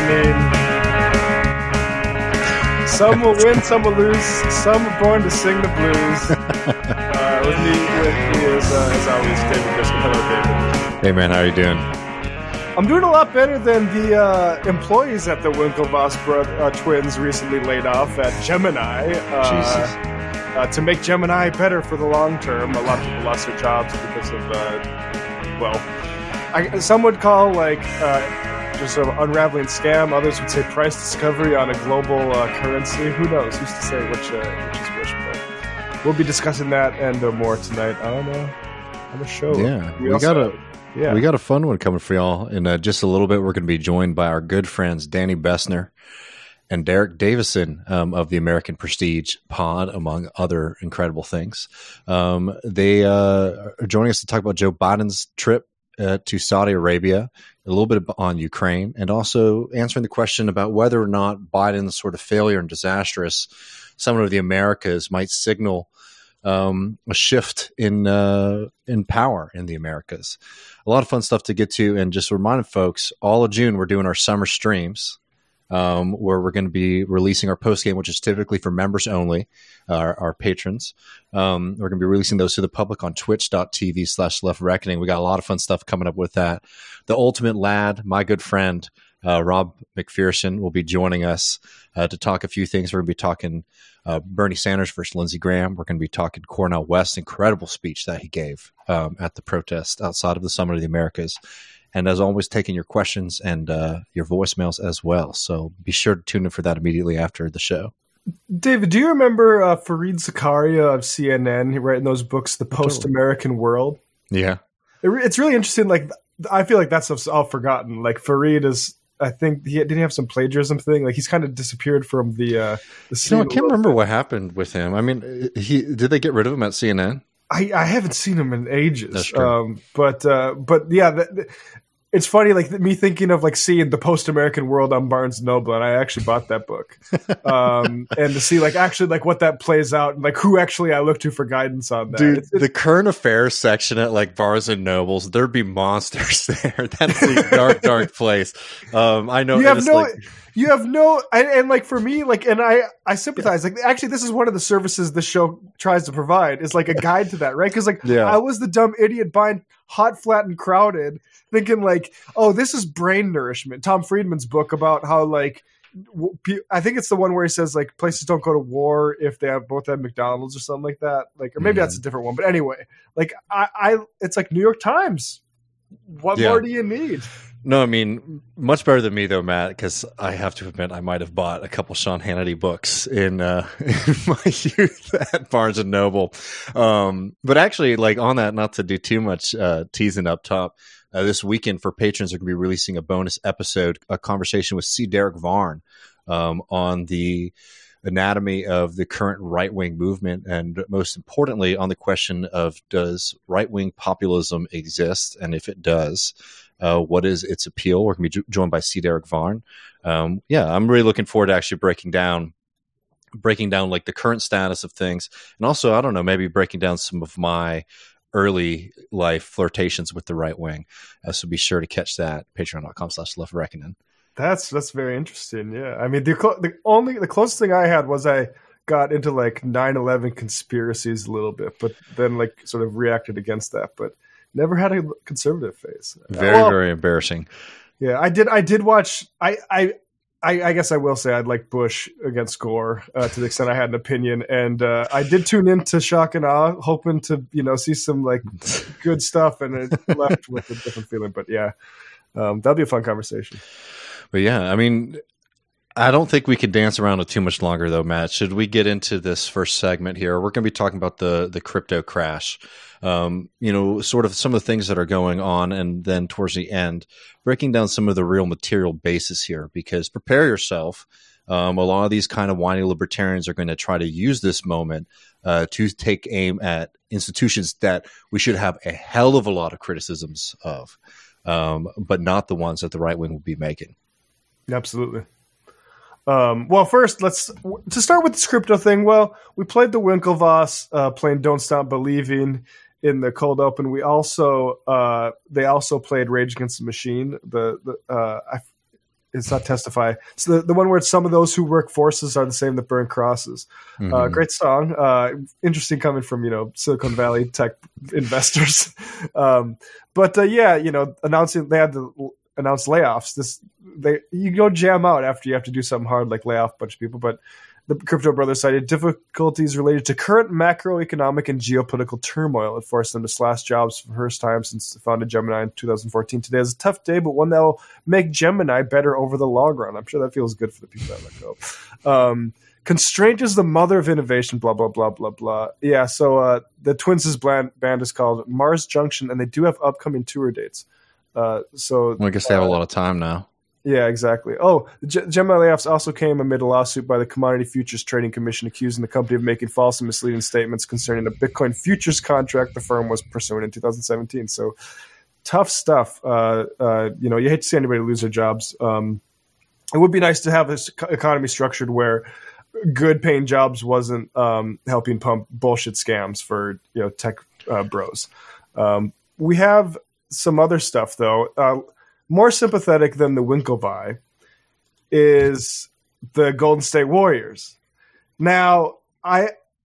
mean, some will win, some will lose. Some are born to sing the blues. With me is, as always, David Griscom. Hello, David. Hey, man. How are you doing? I'm doing a lot better than the employees at the Winklevoss twins recently laid off at Gemini. Jesus. To make Gemini better for the long term. A lot of people lost their jobs because of, some would call just an unraveling scam. Others would say price discovery on a global currency. Who knows? Who's to say which is which? But we'll be discussing that and more tonight on the show. Yeah, we got a fun one coming for y'all. In just a little bit, we're going to be joined by our good friends Danny Bessner and Derek Davison of the American Prestige Pod, among other incredible things. They are joining us to talk about Joe Biden's trip to Saudi Arabia, a little bit on Ukraine, and also answering the question about whether or not Biden's sort of failure and disastrous summit of the Americas might signal a shift in power in the Americas. A lot of fun stuff to get to, and just reminding folks, all of June we're doing our summer streams, where we're going to be releasing our post game, which is typically for members only, our patrons. We're going to be releasing those to the public on twitch.tv/Left Reckoning. We got a lot of fun stuff coming up with that. The ultimate lad, my good friend, Rob McPherson, will be joining us to talk a few things. We're going to be talking Bernie Sanders versus Lindsey Graham. We're going to be talking Cornel West's incredible speech that he gave at the protest outside of the Summit of the Americas. And as always, taking your questions and your voicemails as well. So be sure to tune in for that immediately after the show. David, do you remember Fareed Zakaria of CNN writing those books, The Post-American World? Yeah. It's really interesting. Like, I feel like that stuff's all forgotten. Like, Fareed is, I think, didn't he have some plagiarism thing? Like, he's kind of disappeared from the scene. I can't remember what happened with him. I mean, did they get rid of him at CNN? I haven't seen him in ages. That's true. But yeah, it's funny, like me thinking of like seeing The Post-American World on Barnes & Noble, and I actually bought that book. And to see like actually like what that plays out and like who actually I look to for guidance on that. Dude, it's the current affairs section at like Barnes & Noble's, there'd be monsters there. That's a dark place. I know. You have no, and like for me, like, and I sympathize. Like, actually, this is one of the services the show tries to provide is like a guide to that, right? Because like, I was the dumb idiot buying Hot, Flat, and Crowded, thinking like, oh, this is brain nourishment. Tom Friedman's book about how like, I think it's the one where he says like places don't go to war if they both have McDonald's or something like that. Like, or maybe that's a different one. But anyway, like it's like New York Times. What more do you need? No, I mean, much better than me, though, Matt, because I have to admit I might have bought a couple Sean Hannity books in my youth at Barnes & Noble. But actually, like on that, not to do too much teasing up top, this weekend for patrons are going to be releasing a bonus episode, a conversation with C. Derek Varn on the anatomy of the current right-wing movement, and most importantly, on the question of does right-wing populism exist, and if it does, what is its appeal? We're going to be joined by C. Derek Varn. I'm really looking forward to actually breaking down like the current status of things, and also, I don't know, maybe breaking down some of my early life flirtations with the right wing. So be sure to catch that, patreon.com/Left Reckoning. That's very interesting. Yeah, I mean, the closest thing I had was I got into like 9/11 conspiracies a little bit, but then like sort of reacted against that, but never had a conservative phase. Very embarrassing. Yeah, I did watch. I guess I will say I'd like Bush against Gore to the extent I had an opinion, and I did tune into Shock and Awe, hoping to see some like good stuff, and it left with a different feeling. But yeah, that'll be a fun conversation. But yeah, I mean, I don't think we could dance around it too much longer, though, Matt. Should we get into this first segment here? We're going to be talking about the crypto crash, sort of some of the things that are going on, and then towards the end, breaking down some of the real material basis here, because prepare yourself. A lot of these kind of whiny libertarians are going to try to use this moment to take aim at institutions that we should have a hell of a lot of criticisms of, but not the ones that the right wing will be making. Absolutely. Well, first, to start with this crypto thing. Well, we played the Winklevoss playing "Don't Stop Believing" in the cold open. We also they also played Rage Against the Machine. It's not testify. It's the one where some of those who work forces are the same that burn crosses. Great song. Interesting coming from, Silicon Valley tech investors. But they had to announce layoffs. You go jam out after you have to do something hard like lay off a bunch of people. But the Crypto Brothers cited difficulties related to current macroeconomic and geopolitical turmoil. It forced them to slash jobs for the first time since they founded Gemini in 2014. Today is a tough day, but one that will make Gemini better over the long run. I'm sure that feels good for the people that let go. Constraint is the mother of innovation, blah, blah, blah, blah, blah. Yeah, so the Twins' band is called Mars Junction, and they do have upcoming tour dates. I guess they have a lot of time now. Yeah, exactly. Oh, the Gemini layoffs also came amid a lawsuit by the Commodity Futures Trading Commission accusing the company of making false and misleading statements concerning a Bitcoin futures contract the firm was pursuing in 2017. So tough stuff. You hate to see anybody lose their jobs. It would be nice to have this economy structured where good paying jobs wasn't helping pump bullshit scams for tech bros. We have some other stuff though. More sympathetic than the Winklevi is the Golden State Warriors. Now, I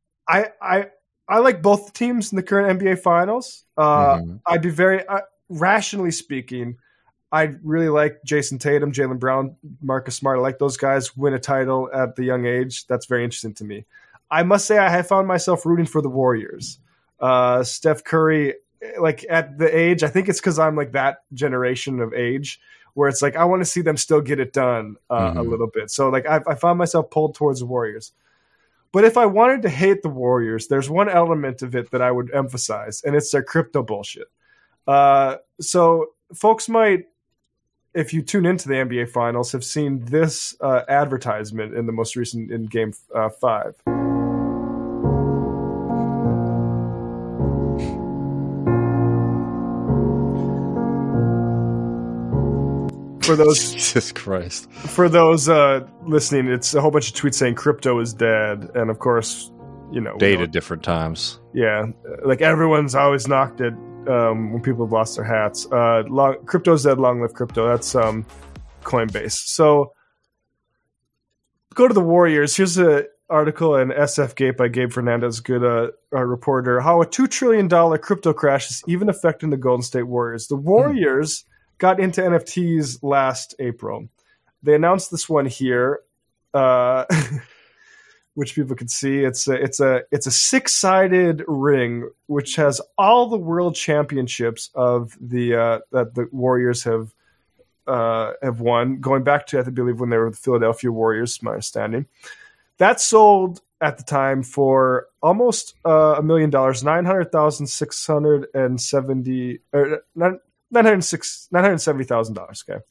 like both teams in the current NBA Finals. I'd be rationally speaking, I'd really like Jason Tatum, Jaylen Brown, Marcus Smart. I like those guys win a title at the young age. That's very interesting to me. I must say I have found myself rooting for the Warriors. Steph Curry, like at the age, I think it's because I'm like that generation of age where it's like I want to see them still get it done a little bit. So like I found myself pulled towards the Warriors. But if I wanted to hate the Warriors, there's one element of it that I would emphasize, and it's their crypto bullshit. So folks might, if you tune into the NBA Finals, have seen this advertisement in the most recent in Game 5. For those, Jesus Christ! For those listening, it's a whole bunch of tweets saying crypto is dead, and of course, dated different times. Yeah, like everyone's always knocked it when people have lost their hats. Crypto's dead, long live crypto. That's Coinbase. So go to the Warriors. Here's an article in SF Gate by Gabe Fernandez, good reporter. How a $2 trillion crypto crash is even affecting the Golden State Warriors. The Warriors got into NFTs last April. They announced this one here, which people can see. It's a 6-sided ring which has all the world championships of that the Warriors have won, going back to I believe when they were the Philadelphia Warriors, my understanding. That sold at the time for almost $1 million, $970,000. Okay,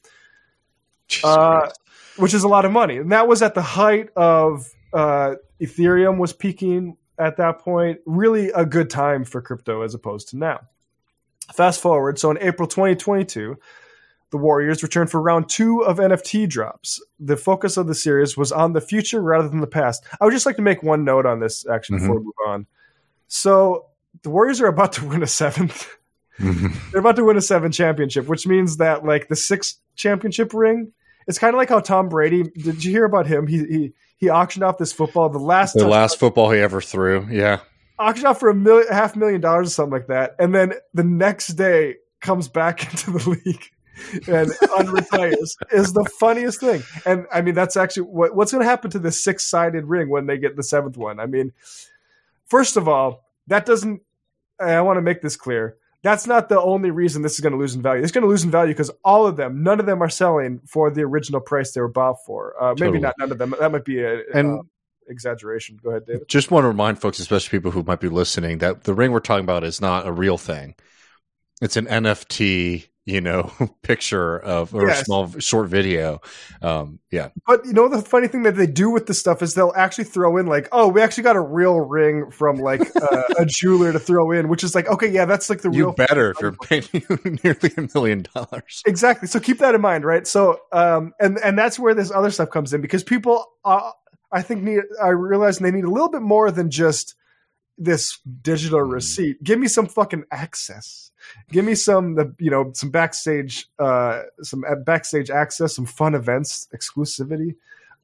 which is a lot of money, and that was at the height of Ethereum was peaking at that point. Really a good time for crypto as opposed to now. Fast forward, so in April 2022, the Warriors returned for round 2 of NFT drops. The focus of the series was on the future rather than the past. I would just like to make one note on this actually before we move on. So the Warriors are about to win a 7th. They're about to win a 7th championship, which means that like the 6th championship ring, it's kind of like how Tom Brady, did you hear about him? He auctioned off this football, the last football he ever threw. Yeah. Auctioned off for $500,000 or something like that. And then the next day comes back into the league and unretires is the funniest thing. And I mean, that's actually what's going to happen to the 6-sided ring when they get the 7th one. I mean, first of all, that doesn't, I want to make this clear. That's not the only reason this is going to lose in value. It's going to lose in value because none of them are selling for the original price they were bought for. Maybe not none of them. That might be an exaggeration. Go ahead, David. Just want to remind folks, especially people who might be listening, that the ring we're talking about is not a real thing. It's an NFT, picture of or a small short video. Yeah. But the funny thing that they do with this stuff is they'll actually throw in like, oh, we actually got a real ring from like a jeweler to throw in, which is like, okay, yeah, that's like the real. You better if you're paying nearly $1 million. Exactly. So keep that in mind, right? So and that's where this other stuff comes in because people I think I realize they need a little bit more than just this digital receipt. Give me some fucking access. Give me some backstage access, some fun events, exclusivity.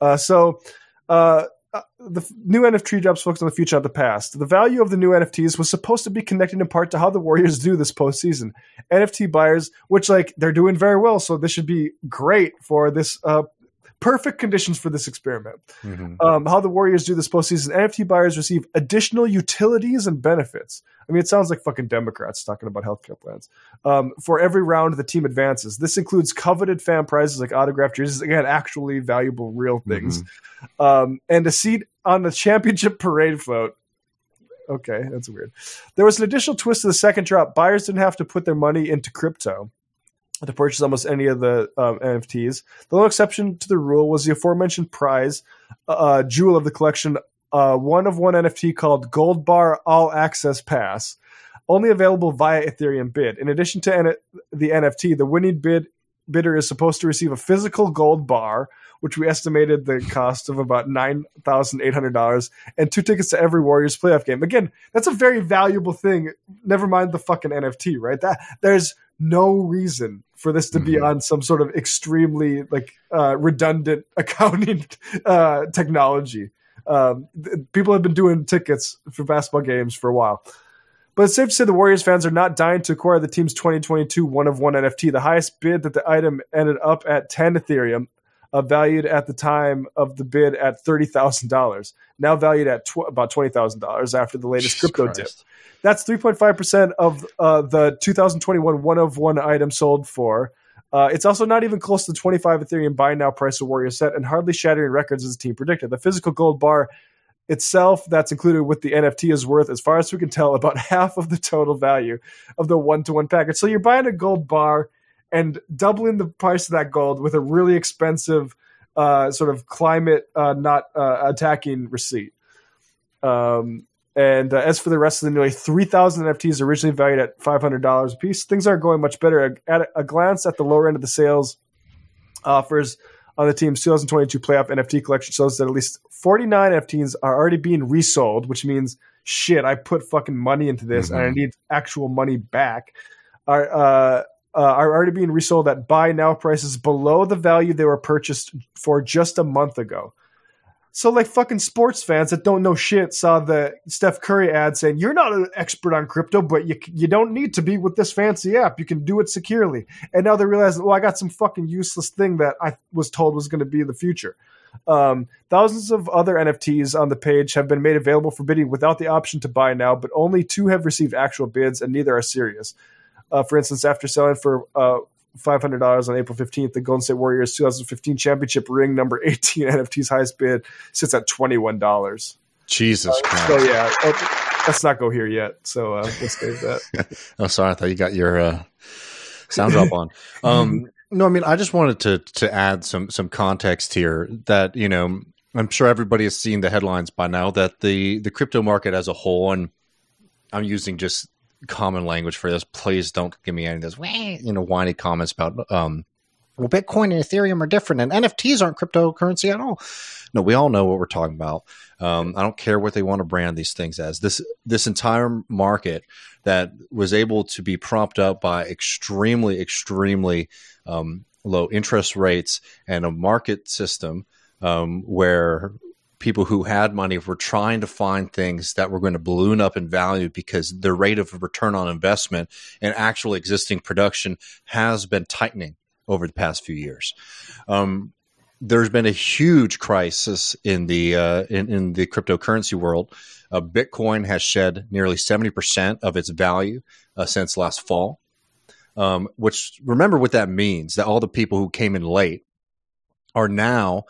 The new NFT drops focus on the future, not the past. The value of the new NFTs was supposed to be connected in part to how the Warriors do this postseason. NFT buyers, which they're doing very well, so this should be great for this perfect conditions for this experiment. Mm-hmm. How the Warriors do this postseason. NFT buyers receive additional utilities and benefits. I mean, it sounds like fucking Democrats talking about healthcare plans. For every round the team advances. This includes coveted fan prizes like autographed jerseys, again, actually valuable, real things. Mm-hmm. And a seat on the championship parade float. Okay, that's weird. There was an additional twist to the second drop. Buyers didn't have to put their money into crypto to purchase almost any of the NFTs. The only exception to the rule was the aforementioned prize, jewel of the collection, one of one NFT called Gold Bar All Access Pass, only available via Ethereum Bid. In addition to the NFT, the winning bidder is supposed to receive a physical gold bar, which we estimated the cost of about $9,800, and 2 tickets to every Warriors playoff game. Again, that's a very valuable thing. Never mind the fucking NFT, right? There's no reason for this to be on some sort of extremely redundant accounting technology. People have been doing tickets for basketball games for a while. But it's safe to say the Warriors fans are not dying to acquire the team's 2022 one-of-one NFT. The highest bid that the item ended up at 10 Ethereum, valued at the time of the bid at $30,000, now valued at about $20,000 after the latest crypto dip. That's 3.5% of the 2021 one-of-one item sold for. It's also not even close to the 25 Ethereum buy now price of Warriors set, and hardly shattering records as the team predicted. The physical gold bar itself that's included with the NFT is worth, as far as we can tell, about half of the total value of the one-to-one package. So you're buying a gold bar and doubling the price of that gold with a really expensive sort of climate not attacking receipt. And as for the rest of the nearly 3,000 NFTs originally valued at $500 a piece, things aren't going much better. At a glance at the lower end of the sales offers on the team's 2022 playoff NFT collection shows that at least 49 NFTs are already being resold, which means, shit, I put fucking money into this and I need actual money back, are already being resold at buy now prices below the value they were purchased for just a month ago. So fucking sports fans that don't know shit saw the Steph Curry ad saying, you're not an expert on crypto, but you don't need to be with this fancy app. You can do it securely. And now they realize, well, I got some fucking useless thing that I was told was going to be the future. Thousands of other NFTs on the page have been made available for bidding without the option to buy now, but only 2 have received actual bids and neither are serious. For instance, after selling for $500 on April 15th, the Golden State Warriors 2015 championship ring number 18 NFT's highest bid sits at $21. Jesus Christ. So yeah, let's not go here yet. So let's save that. Oh, sorry. I thought you got your sound drop on. No, I mean, I just wanted to add some context here that, I'm sure everybody has seen the headlines by now that the crypto market as a whole, and I'm using just common language for this. Please don't give me any of those whiny comments about well, Bitcoin and Ethereum are different and NFTs aren't cryptocurrency at all. No, we all know what we're talking about. I don't care what they want to brand these things as. This entire market that was able to be propped up by extremely low interest rates and a market system where people who had money were trying to find things that were going to balloon up in value because the rate of return on investment and actual existing production has been tightening over the past few years. There's been a huge crisis in the cryptocurrency world. Bitcoin has shed nearly 70% of its value since last fall. Which, remember what that means, that all the people who came in late are now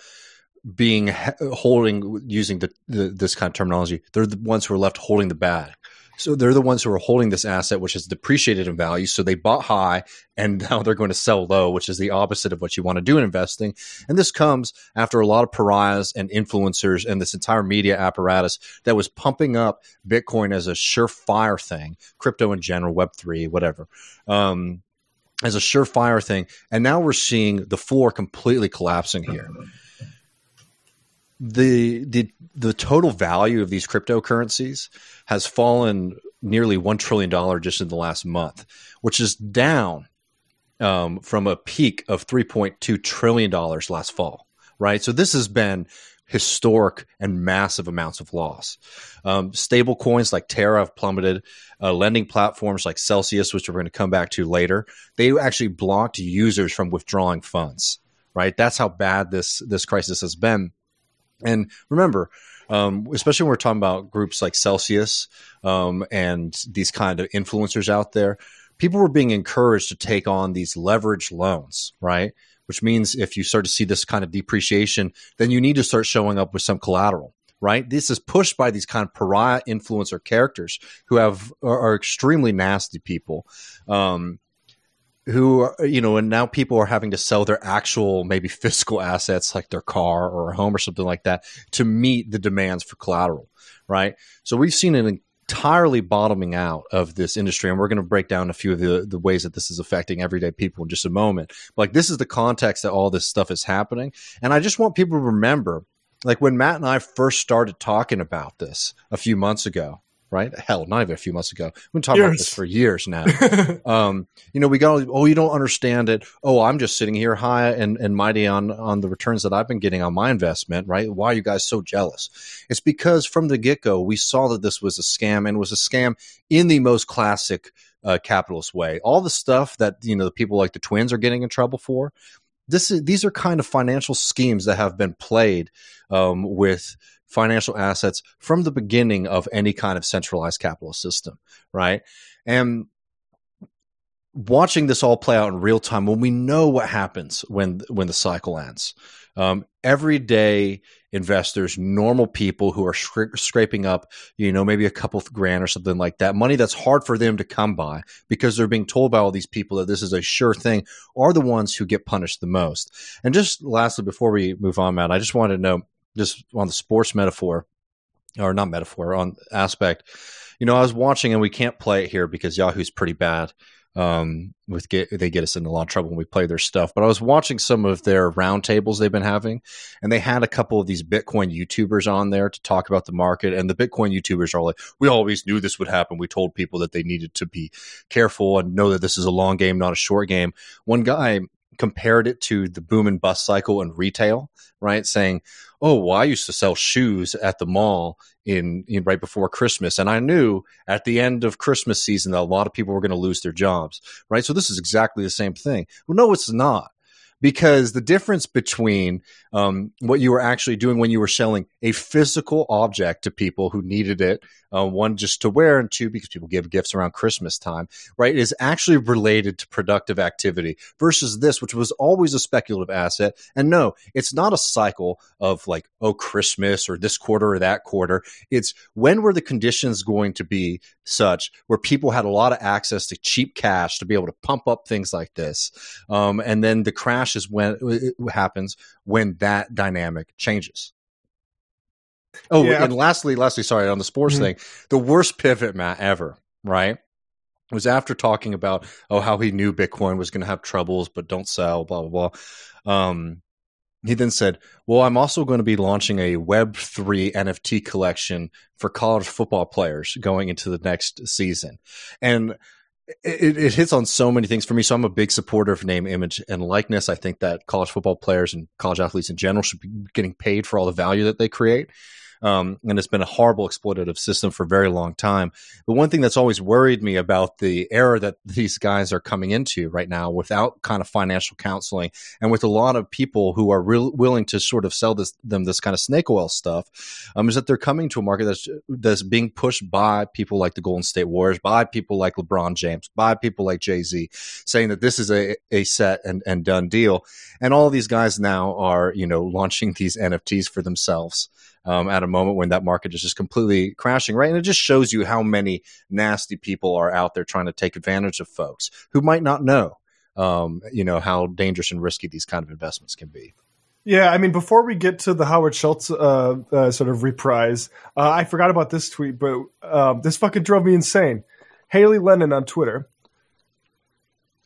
using this kind of terminology, they're the ones who are left holding the bag. So they're the ones who are holding this asset, which has depreciated in value. So they bought high and now they're going to sell low, which is the opposite of what you want to do in investing. And this comes after a lot of pariahs and influencers and this entire media apparatus that was pumping up Bitcoin as a surefire thing, crypto in general, Web3, whatever, as a surefire thing. And now we're seeing the floor completely collapsing here. The the total value of these cryptocurrencies has fallen nearly $1 trillion just in the last month, which is down from a peak of $3.2 trillion last fall, right? So this has been historic and massive amounts of loss. Stable coins like Terra have plummeted. Lending platforms like Celsius, which we're going to come back to later, they actually blocked users from withdrawing funds, right? That's how bad this crisis has been. And remember, especially when we're talking about groups like Celsius and these kind of influencers out there, people were being encouraged to take on these leveraged loans, right? Which means if you start to see this kind of depreciation, then you need to start showing up with some collateral, right? This is pushed by these kind of pariah influencer characters who are extremely nasty people, who are, and now people are having to sell their actual maybe physical assets like their car or a home or something like that to meet the demands for collateral, right? So we've seen an entirely bottoming out of this industry, and we're going to break down a few of the ways that this is affecting everyday people in just a moment. Like, this is the context that all this stuff is happening, and I just want people to remember, like, when Matt and I first started talking about this a few months ago, right? Hell, not even a few months ago. We've been talking about this for years now. We got, you don't understand it. Oh, I'm just sitting here high and mighty on the returns that I've been getting on my investment, right? Why are you guys so jealous? It's because from the get-go, we saw that this was a scam, and was a scam in the most classic capitalist way. All the stuff that, the people like the twins are getting in trouble for, these are kind of financial schemes that have been played with financial assets from the beginning of any kind of centralized capitalist system, right? And watching this all play out in real time, when we know what happens when the cycle ends, everyday investors, normal people who are scraping up, maybe a couple grand or something like that, money that's hard for them to come by because they're being told by all these people that this is a sure thing, are the ones who get punished the most. And just lastly, before we move on, Matt, I just wanted to know, just on the sports metaphor, or not metaphor, on aspect, I was watching, and we can't play it here because Yahoo's pretty bad. They get us in a lot of trouble when we play their stuff. But I was watching some of their roundtables they've been having, and they had a couple of these Bitcoin YouTubers on there to talk about the market. And the Bitcoin YouTubers are like, we always knew this would happen. We told people that they needed to be careful and know that this is a long game, not a short game. One guy compared it to the boom and bust cycle in retail, right? Saying, oh, well, I used to sell shoes at the mall in right before Christmas, and I knew at the end of Christmas season that a lot of people were going to lose their jobs, right? So this is exactly the same thing. Well, no, it's not. Because the difference between what you were actually doing when you were selling a physical object to people who needed it, one, just to wear, and two, because people give gifts around Christmas time, right, is actually related to productive activity versus this, which was always a speculative asset. And no, it's not a cycle of like, oh, Christmas or this quarter or that quarter. It's when were the conditions going to be such where people had a lot of access to cheap cash to be able to pump up things like this. And then the crash is when it happens, when that dynamic changes. Oh, yeah. And lastly, sorry, on the sports thing, the worst pivot, Matt, ever, right, was after talking about, how he knew Bitcoin was going to have troubles, but don't sell, blah, blah, blah. He then said, well, I'm also going to be launching a Web3 NFT collection for college football players going into the next season. And it hits on so many things for me. So I'm a big supporter of name, image, and likeness. I think that college football players and college athletes in general should be getting paid for all the value that they create. And it's been a horrible exploitative system for a very long time. The one thing that's always worried me about the era that these guys are coming into right now without kind of financial counseling and with a lot of people who are willing to sort of sell them this kind of snake oil stuff, is that they're coming to a market that's being pushed by people like the Golden State Warriors, by people like LeBron James, by people like Jay-Z, saying that this is a set and done deal. And all these guys now are, launching these NFTs for themselves. At a moment when that market is just completely crashing, right? And it just shows you how many nasty people are out there trying to take advantage of folks who might not know, how dangerous and risky these kind of investments can be. Yeah, I mean, before we get to the Howard Schultz sort of reprise, I forgot about this tweet, but this fucking drove me insane. Haley Lennon on Twitter.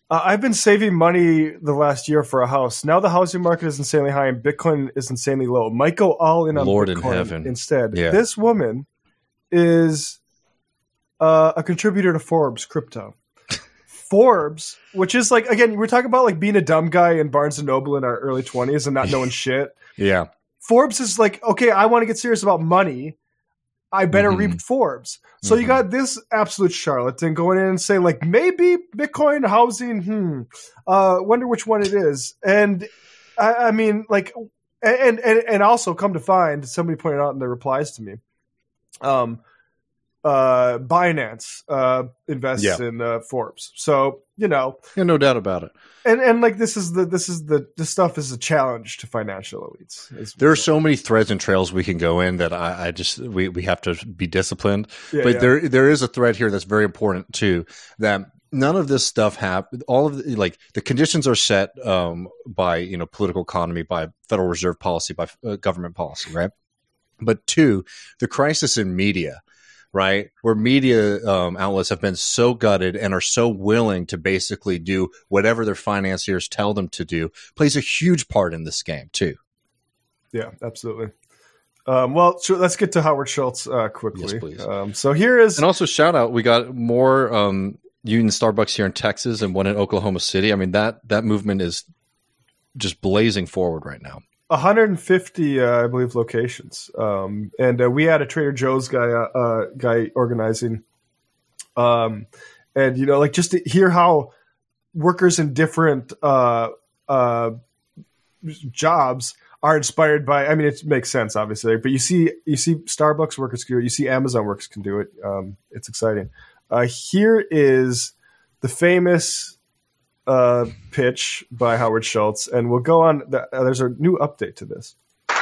I've been saving money the last year for a house. Now the housing market is insanely high and Bitcoin is insanely low. Might go all in on Lord Bitcoin in heaven. instead. Yeah. This woman is a contributor to Forbes Crypto. Forbes, which is like, again, we're talking about like being a dumb guy in Barnes & Noble in our early 20s and not knowing shit. Yeah. Forbes is like, okay, I want to get serious about money. I better read Forbes. So you got this absolute charlatan going in and saying like, maybe Bitcoin housing, wonder which one it is. And I mean, like, and also come to find, somebody pointed out in the replies to me, Binance invests in Forbes. So, you know, no doubt about it. And like this stuff is a challenge to financial elites. There are so many threads and trails we can go in that I just we have to be disciplined. But there is a thread here that's very important too, that none of this stuff all of the conditions are set by political economy, by Federal Reserve policy, by government policy, right? But two, the crisis in media. Right, where media outlets have been so gutted and are so willing to basically do whatever their financiers tell them to do, plays a huge part in this game too. Yeah, absolutely. Well, so let's get to Howard Schultz quickly. Yes, please. So here is, and also shout out, we got more Union Starbucks here in Texas and one in Oklahoma City. I mean that movement is just blazing forward right now. 150, I believe, locations. And we had a Trader Joe's guy organizing. And, like just to hear how workers in different jobs are inspired by, I mean, it makes sense, obviously, but you see Starbucks workers can do it. You see Amazon workers can do it. It's exciting. Here is the famous pitch by Howard Schultz, and we'll go on. There's a new update to this.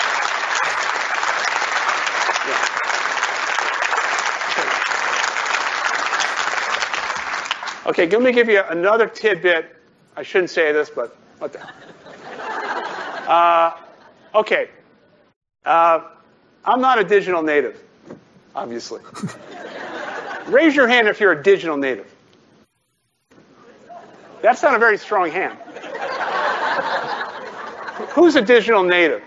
Okay, let me give you another tidbit. I shouldn't say this, but what the? Okay. I'm not a digital native, obviously. Raise your hand if you're a digital native. That's not a very strong hand. Who's a digital native?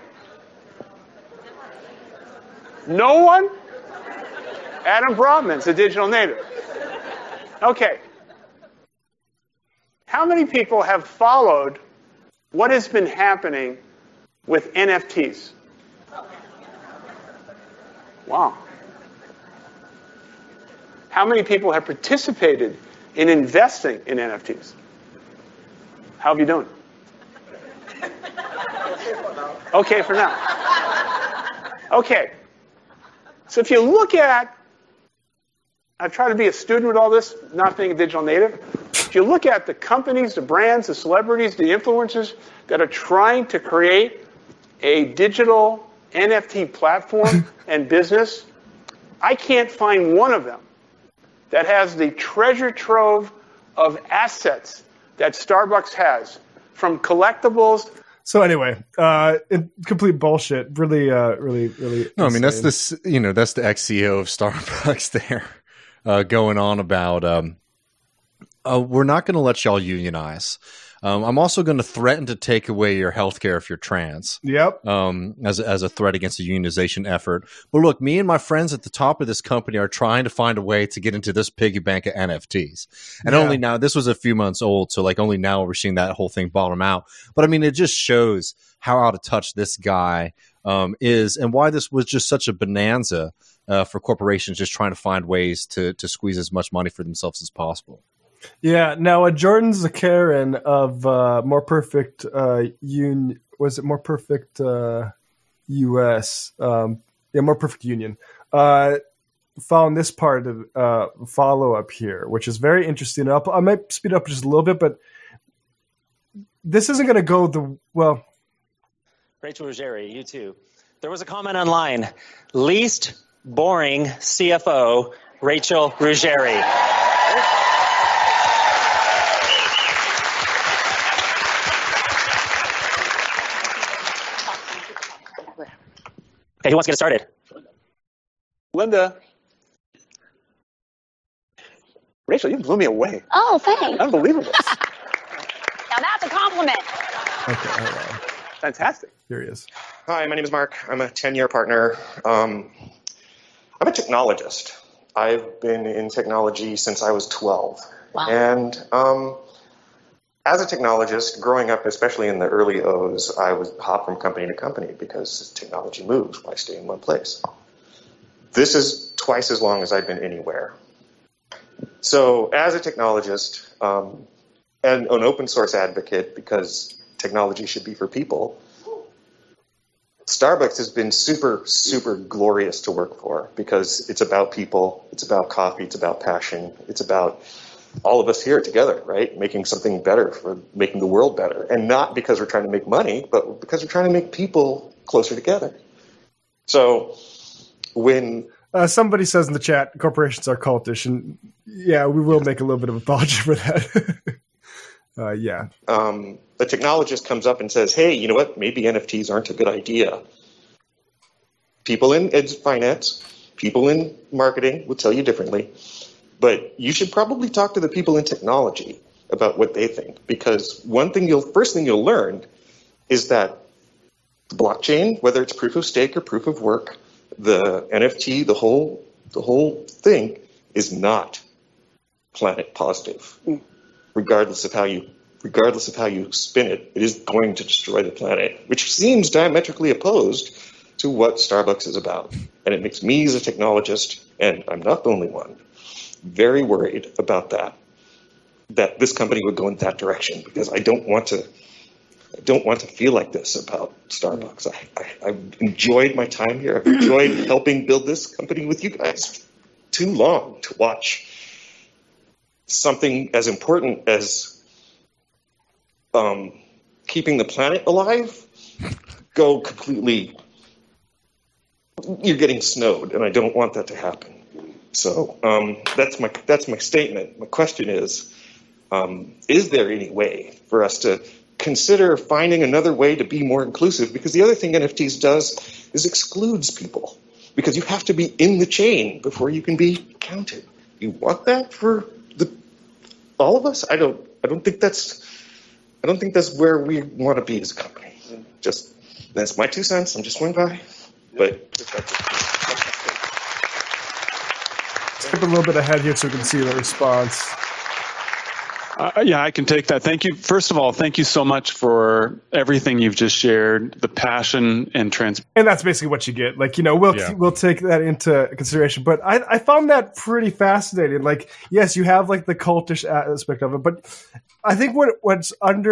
No one? Adam Brotman's a digital native. Okay. How many people have followed what has been happening with NFTs? Wow. How many people have participated in investing in NFTs? How have you done? Okay, for now. Okay. So if you look at, I've tried to be a student with all this, not being a digital native. If you look at the companies, the brands, the celebrities, the influencers that are trying to create a digital NFT platform and business, I can't find one of them that has the treasure trove of assets that Starbucks has, from collectibles. So anyway, complete bullshit. Really. No, I mean that's that's the ex-CEO of Starbucks there, going on about we're not going to let y'all unionize. I'm also going to threaten to take away your health care if you're trans. Yep. As a threat against a unionization effort. But look, me and my friends at the top of this company are trying to find a way to get into this piggy bank of NFTs. And only now, this was a few months old, so like only now we're seeing that whole thing bottom out. But I mean, it just shows how out of touch this guy is, and why this was just such a bonanza for corporations just trying to find ways to squeeze as much money for themselves as possible. Yeah. Now, Jordan Zakarin of More Perfect was it More Perfect US? More Perfect Union. Found this part of follow up here, which is very interesting. I might speed up just a little bit, but this isn't going to go the well. Rachel Ruggeri, you too. There was a comment online: least boring CFO, Rachel Ruggeri. Okay, who wants to get started? Linda. Rachel, you blew me away. Oh, thanks. Unbelievable. a compliment. Okay, hold on. Fantastic. Here he is. Hi, my name is Mark. I'm a 10-year partner. I'm a technologist. I've been in technology since I was 12. Wow. And as a technologist, growing up, especially in the early O's, I would hop from company to company because technology moves. Why stay in one place? This is twice as long as I've been anywhere. So as a technologist and an open source advocate, because technology should be for people, Starbucks has been super, super glorious to work for because it's about people, it's about coffee, it's about passion, it's about all of us here together, right? Making something better, for making the world better. And not because we're trying to make money, but because we're trying to make people closer together. So when... somebody says in the chat, corporations are cultish, and yeah, we will make a little bit of apology for that. Yeah. A technologist comes up and says, hey, you know what? Maybe NFTs aren't a good idea. People in finance, people in marketing will tell you differently. But you should probably talk to the people in technology about what they think. Because first thing you'll learn is that the blockchain, whether it's proof of stake or proof of work, the NFT, the whole thing is not planet positive. Regardless of how you spin it, it is going to destroy the planet, which seems diametrically opposed to what Starbucks is about. And it makes me as a technologist, and I'm not the only one, very worried about that this company would go in that direction, because I don't want to feel like this about Starbucks. I've enjoyed my time here. I've enjoyed helping build this company with you guys too long to watch something as important as keeping the planet alive go completely. You're getting snowed, and I don't want that to happen. So that's my statement. My question is there any way for us to consider finding another way to be more inclusive? Because the other thing NFTs does is excludes people, because you have to be in the chain before you can be counted. You want that for all of us? I don't think that's where we want to be as a company. Just that's my 2 cents. I'm just one guy, but skip a little bit ahead here so we can see the response. Yeah, I can take that. Thank you. First of all, thank you so much for everything you've just shared, the passion and And that's basically what you get. Like, we'll take that into consideration. But I found that pretty fascinating. Like, yes, you have like the cultish aspect of it, but I think what's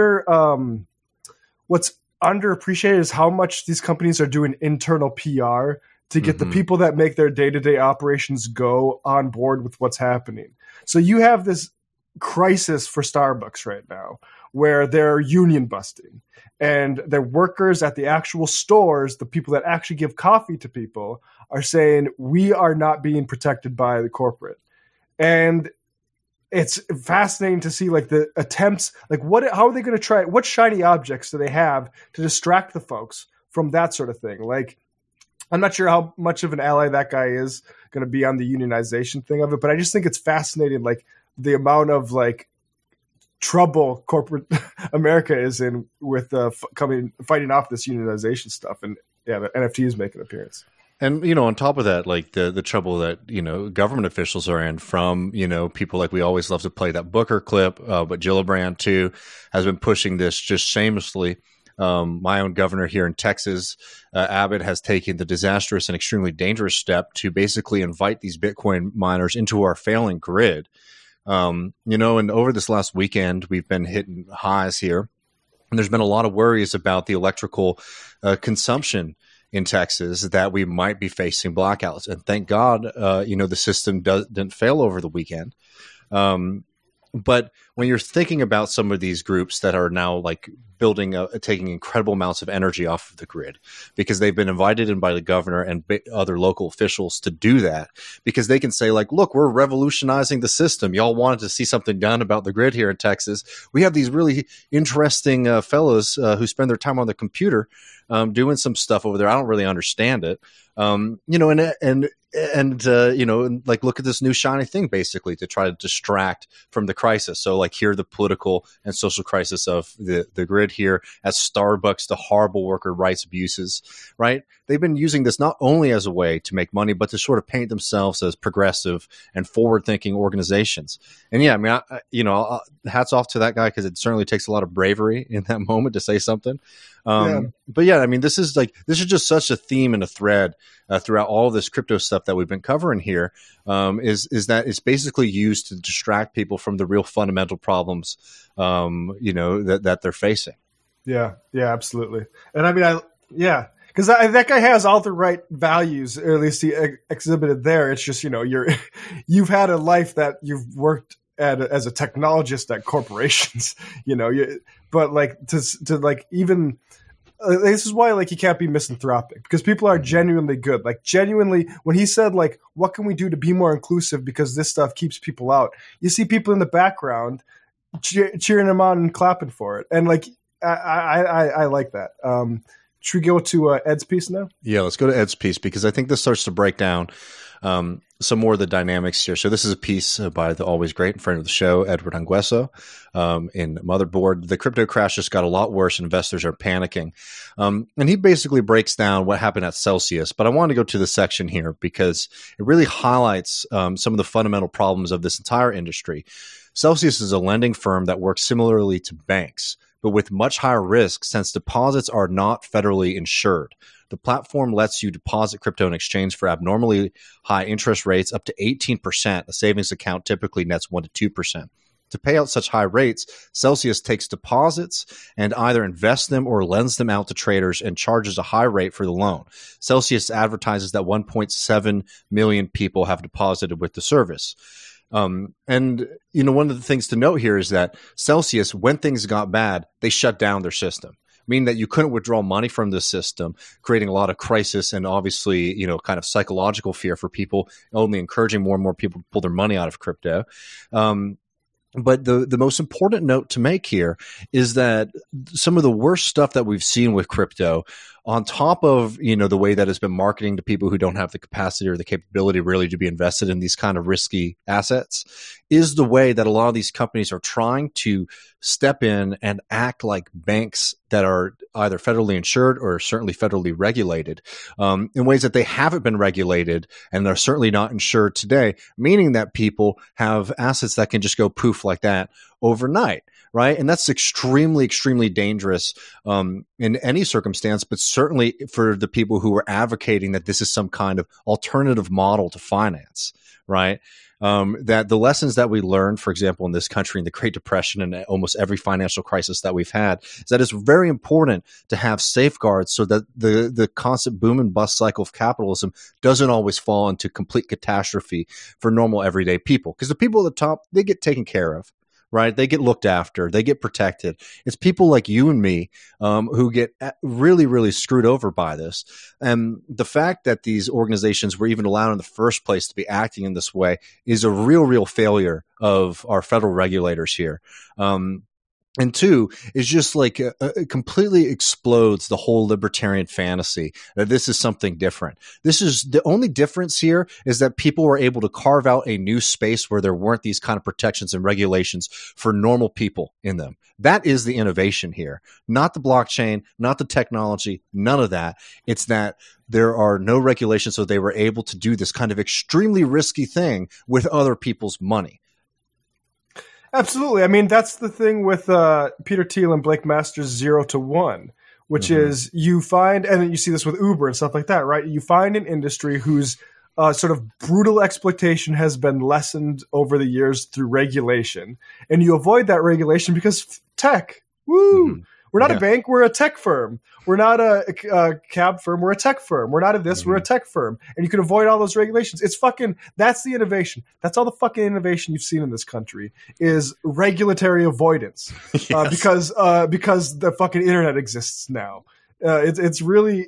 underappreciated is how much these companies are doing internal PR to get the people that make their day-to-day operations go on board with what's happening. So you have this crisis for Starbucks right now where they're union busting, and their workers at the actual stores, the people that actually give coffee to people, are saying we are not being protected by the corporate. And it's fascinating to see like the attempts, like how are they going to try, what shiny objects do they have to distract the folks from that sort of thing? Like, I'm not sure how much of an ally that guy is going to be on the unionization thing of it, but I just think it's fascinating, like the amount of like trouble corporate America is in with fighting off this unionization stuff. And yeah, the NFTs make an appearance. And, on top of that, like the trouble that, government officials are in from, people like we always love to play that Booker clip, but Gillibrand too has been pushing this just shamelessly. My own governor here in Texas, Abbott, has taken the disastrous and extremely dangerous step to basically invite these Bitcoin miners into our failing grid. And over this last weekend, we've been hitting highs here, and there's been a lot of worries about the electrical consumption in Texas that we might be facing blackouts. And thank God, the system didn't fail over the weekend. But when you're thinking about some of these groups that are now like taking incredible amounts of energy off of the grid because they've been invited in by the governor and other local officials to do that, because they can say like, look, we're revolutionizing the system. Y'all wanted to see something done about the grid here in Texas. We have these really interesting fellows who spend their time on the computer doing some stuff over there. I don't really understand it. And like look at this new shiny thing basically to try to distract from the crisis. So like here, the political and social crisis of the grid here at Starbucks, the horrible worker rights abuses, right? They've been using this not only as a way to make money, but to sort of paint themselves as progressive and forward-thinking organizations. And yeah, I mean, hats off to that guy, because it certainly takes a lot of bravery in that moment to say something. But yeah, I mean, this is just such a theme and a thread throughout all of this crypto stuff that we've been covering here, is that it's basically used to distract people from the real fundamental problems, that they're facing. Yeah, absolutely. And I mean, because that guy has all the right values, or at least he exhibited there. It's just, you've had a life that you've worked as a technologist at corporations, but like to like even this is why like you can't be misanthropic, because people are genuinely good. Like genuinely, when he said like, what can we do to be more inclusive because this stuff keeps people out? You see people in the background cheering him on and clapping for it, and like I like that. Should we go to Ed's piece now? Yeah, let's go to Ed's piece, because I think this starts to break down some more of the dynamics here. So this is a piece by the always great friend of the show, Edward Angueso, in Motherboard. The crypto crash just got a lot worse. Investors are panicking. And he basically breaks down what happened at Celsius. But I want to go to the section here because it really highlights some of the fundamental problems of this entire industry. Celsius is a lending firm that works similarly to banks, but with much higher risk since deposits are not federally insured. The platform lets you deposit crypto in exchange for abnormally high interest rates up to 18%. A savings account typically nets 1% to 2%. To pay out such high rates, Celsius takes deposits and either invests them or lends them out to traders and charges a high rate for the loan. Celsius advertises that 1.7 million people have deposited with the service. And one of the things to note here is that Celsius, when things got bad, they shut down their system, meaning that you couldn't withdraw money from the system, creating a lot of crisis and obviously, kind of psychological fear for people, only encouraging more and more people to pull their money out of crypto. But the most important note to make here is that some of the worst stuff that we've seen with crypto, on top of, the way that it's been marketing to people who don't have the capacity or the capability really to be invested in these kind of risky assets, is the way that a lot of these companies are trying to step in and act like banks that are either federally insured or certainly federally regulated, in ways that they haven't been regulated and they're certainly not insured today, meaning that people have assets that can just go poof like that overnight. Right. And that's extremely, extremely dangerous in any circumstance, but certainly for the people who are advocating that this is some kind of alternative model to finance. Right. That the lessons that we learned, for example, in this country in the Great Depression and almost every financial crisis that we've had, is that it's very important to have safeguards so that the constant boom and bust cycle of capitalism doesn't always fall into complete catastrophe for normal everyday people. Because the people at the top, they get taken care of. Right? They get looked after. They get protected. It's people like you and me who get really, really screwed over by this. And the fact that these organizations were even allowed in the first place to be acting in this way is a real, real failure of our federal regulators here. And two, is just like it completely explodes the whole libertarian fantasy that this is something different. This is the only difference here is that people were able to carve out a new space where there weren't these kind of protections and regulations for normal people in them. That is the innovation here, not the blockchain, not the technology, none of that. It's that there are no regulations, so they were able to do this kind of extremely risky thing with other people's money. Absolutely. I mean, that's the thing with Peter Thiel and Blake Masters' 0 to 1, which is you find, and you see this with Uber and stuff like that, right? You find an industry whose sort of brutal exploitation has been lessened over the years through regulation, and you avoid that regulation because tech. Woo! We're not a bank, we're a tech firm. We're not a cab firm, we're a tech firm. We're not a this, we're a tech firm. And you can avoid all those regulations. It's fucking, that's the innovation. That's all the fucking innovation you've seen in this country is regulatory avoidance. Because the fucking internet exists now. It's really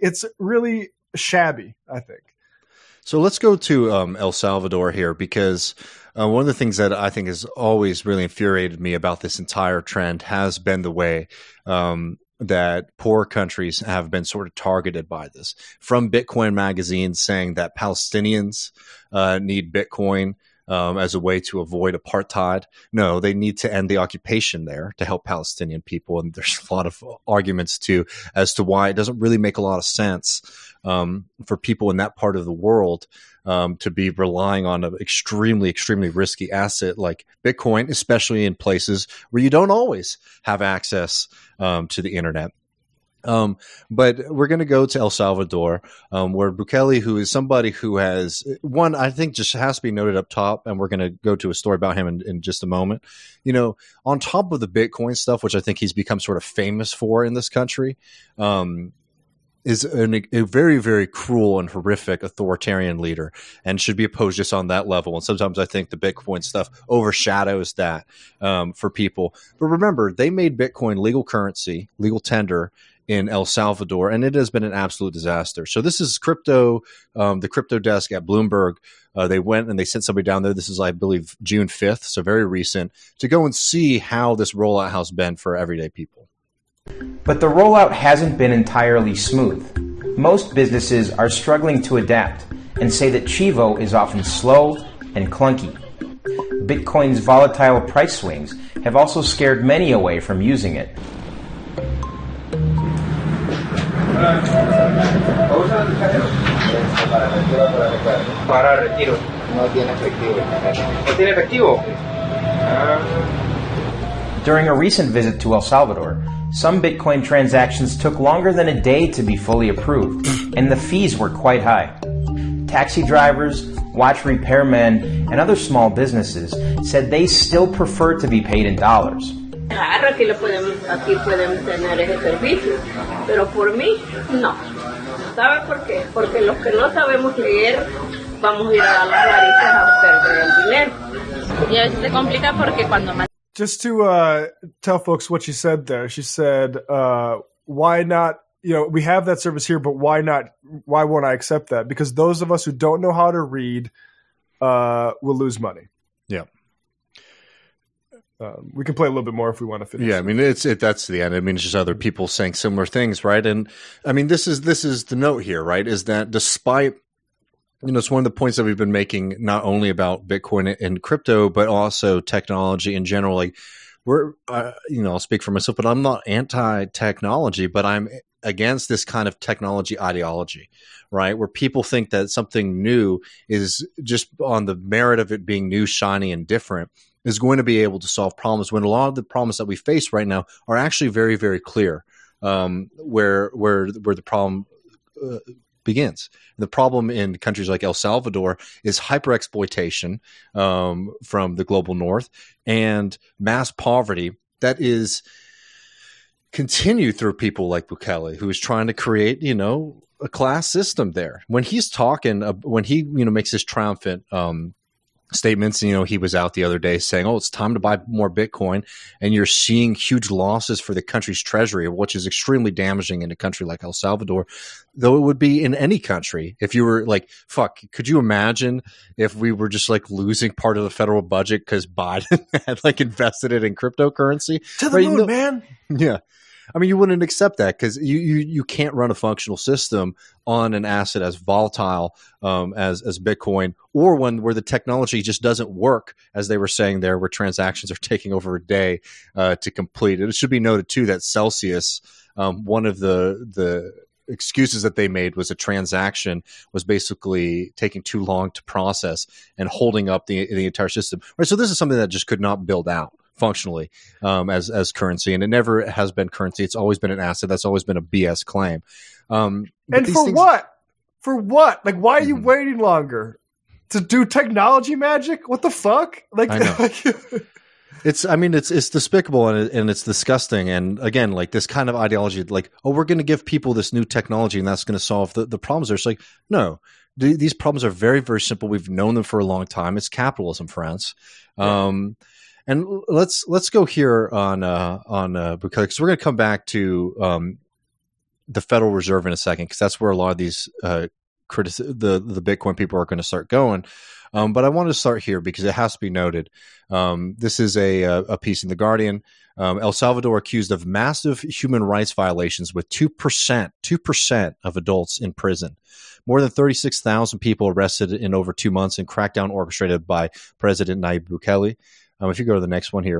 shabby, I think. So let's go to El Salvador here, because one of the things that I think has always really infuriated me about this entire trend has been the way that poor countries have been sort of targeted by this. From Bitcoin Magazine saying that Palestinians need Bitcoin as a way to avoid apartheid. No, they need to end the occupation there to help Palestinian people. And there's a lot of arguments as to why it doesn't really make a lot of sense for people in that part of the world to be relying on an extremely, extremely risky asset like Bitcoin, especially in places where you don't always have access to the internet. But we're going to go to El Salvador, where Bukele, who is somebody who has one, I think just has to be noted up top, and we're going to go to a story about him in just a moment. You know, on top of the Bitcoin stuff, which I think he's become sort of famous for in this country, is a very, very cruel and horrific authoritarian leader and should be opposed just on that level. And sometimes I think the Bitcoin stuff overshadows that for people. But remember, they made Bitcoin legal currency, legal tender in El Salvador, and it has been an absolute disaster. So this is the crypto desk at Bloomberg. They went and they sent somebody down there. This is, I believe, June 5th, so very recent, to go and see how this rollout has been for everyday people. But the rollout hasn't been entirely smooth. Most businesses are struggling to adapt and say that Chivo is often slow and clunky. Bitcoin's volatile price swings have also scared many away from using it. During a recent visit to El Salvador, some Bitcoin transactions took longer than a day to be fully approved, and the fees were quite high. Taxi drivers, watch repairmen, and other small businesses said they still prefer to be paid in dollars. Aquí pueden tener ese servicio, pero por mí, no. ¿Sabe por qué? Porque los que no sabemos leer, vamos a ir a las narices a perder el dinero. Y a veces se complica porque cuando más. Just to tell folks what she said there, she said, why not, we have that service here, but why won't I accept that? Because those of us who don't know how to read will lose money. Yeah. We can play a little bit more if we want to finish. Yeah, I mean, that's the end. I mean, it's just other people saying similar things, right? And I mean, this is the note here, right? Is that despite, it's one of the points that we've been making, not only about Bitcoin and crypto, but also technology in general. Like we're, I'll speak for myself, but I'm not anti-technology, but I'm against this kind of technology ideology, right? Where people think that something new is just on the merit of it being new, shiny, and different is going to be able to solve problems, when a lot of the problems that we face right now are actually very, very clear, where the problem begins. The problem in countries like El Salvador is hyper-exploitation from the global north and mass poverty that is continued through people like Bukele, who is trying to create, a class system there. When he's talking, when he, makes his triumphant statements, he was out the other day saying, it's time to buy more Bitcoin, and you're seeing huge losses for the country's treasury, which is extremely damaging in a country like El Salvador, though it would be in any country. If you were like, could you imagine if we were just like losing part of the federal budget because Biden had like invested it in cryptocurrency? To the moon, man. Yeah. I mean, you wouldn't accept that because you can't run a functional system on an asset as volatile as Bitcoin, or one where the technology just doesn't work, as they were saying there, where transactions are taking over a day to complete. It should be noted, too, that Celsius, one of the excuses that they made was a transaction was basically taking too long to process and holding up the entire system. Right, so this is something that just could not build out functionally as currency, and it never has been currency. It's always been an asset. That's always been a BS claim. And for what? For what? Like, why are you waiting longer to do technology magic? What the fuck? Like, I know. It's despicable and it's disgusting. And again, like this kind of ideology, like, we're going to give people this new technology and that's going to solve the problems. There's like, no, these problems are very, very simple. We've known them for a long time. It's capitalism, friends. Yeah. And let's go here on because we're going to come back to the Federal Reserve in a second, because that's where a lot of these the Bitcoin people are going to start going. But I want to start here because it has to be noted. This is a piece in The Guardian. El Salvador accused of massive human rights violations with 2% of adults in prison. More than 36,000 people arrested in over 2 months in crackdown orchestrated by President Nayib Bukele. If you go to the next one here.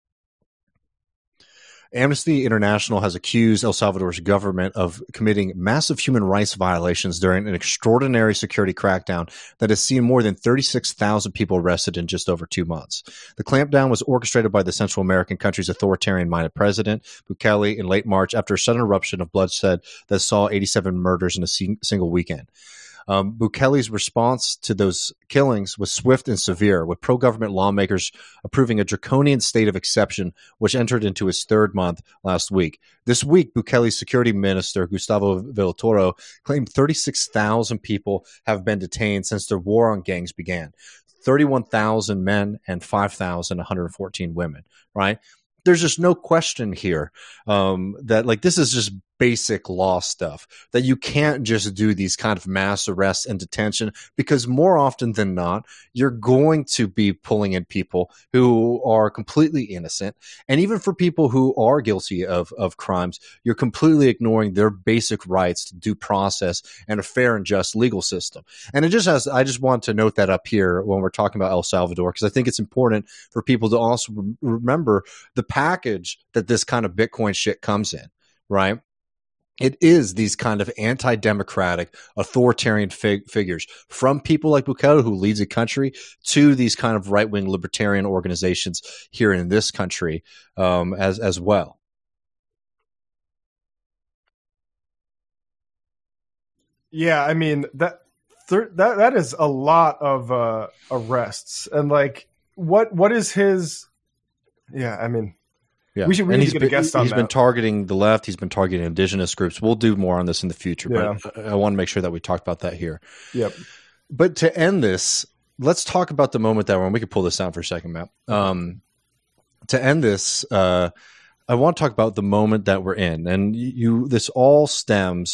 Amnesty International has accused El Salvador's government of committing massive human rights violations during an extraordinary security crackdown that has seen more than 36,000 people arrested in just over 2 months. The clampdown was orchestrated by the Central American country's authoritarian-minded president, Bukele, in late March after a sudden eruption of bloodshed that saw 87 murders in a single weekend. Bukele's response to those killings was swift and severe, with pro-government lawmakers approving a draconian state of exception, which entered into its third month last week. This week, Bukele's security minister, Gustavo Villatoro, claimed 36,000 people have been detained since the war on gangs began. 31,000 men and 5,114 women, right? There's just no question here that like this is just basic law stuff, that you can't just do these kind of mass arrests and detention, because more often than not, you're going to be pulling in people who are completely innocent. And even for people who are guilty of crimes, you're completely ignoring their basic rights to due process and a fair and just legal system. And it just has, I just want to note that up here when we're talking about El Salvador, because I think it's important for people to also remember the package that this kind of Bitcoin shit comes in, right? It is these kind of anti-democratic, authoritarian figures, from people like Bukele, who leads a country, to these kind of right-wing libertarian organizations here in this country as well. Yeah, I mean that is a lot of arrests, and like what is his? Yeah, I mean. Yeah. We need to get a guest on that. He's been targeting the left. He's been targeting indigenous groups. We'll do more on this in the future, but I want to make sure that we talk about that here. Yep. But to end this, let's talk about the moment that we're in. We can pull this out for a second, Matt. To end this, I want to talk about the moment that we're in. And this all stems,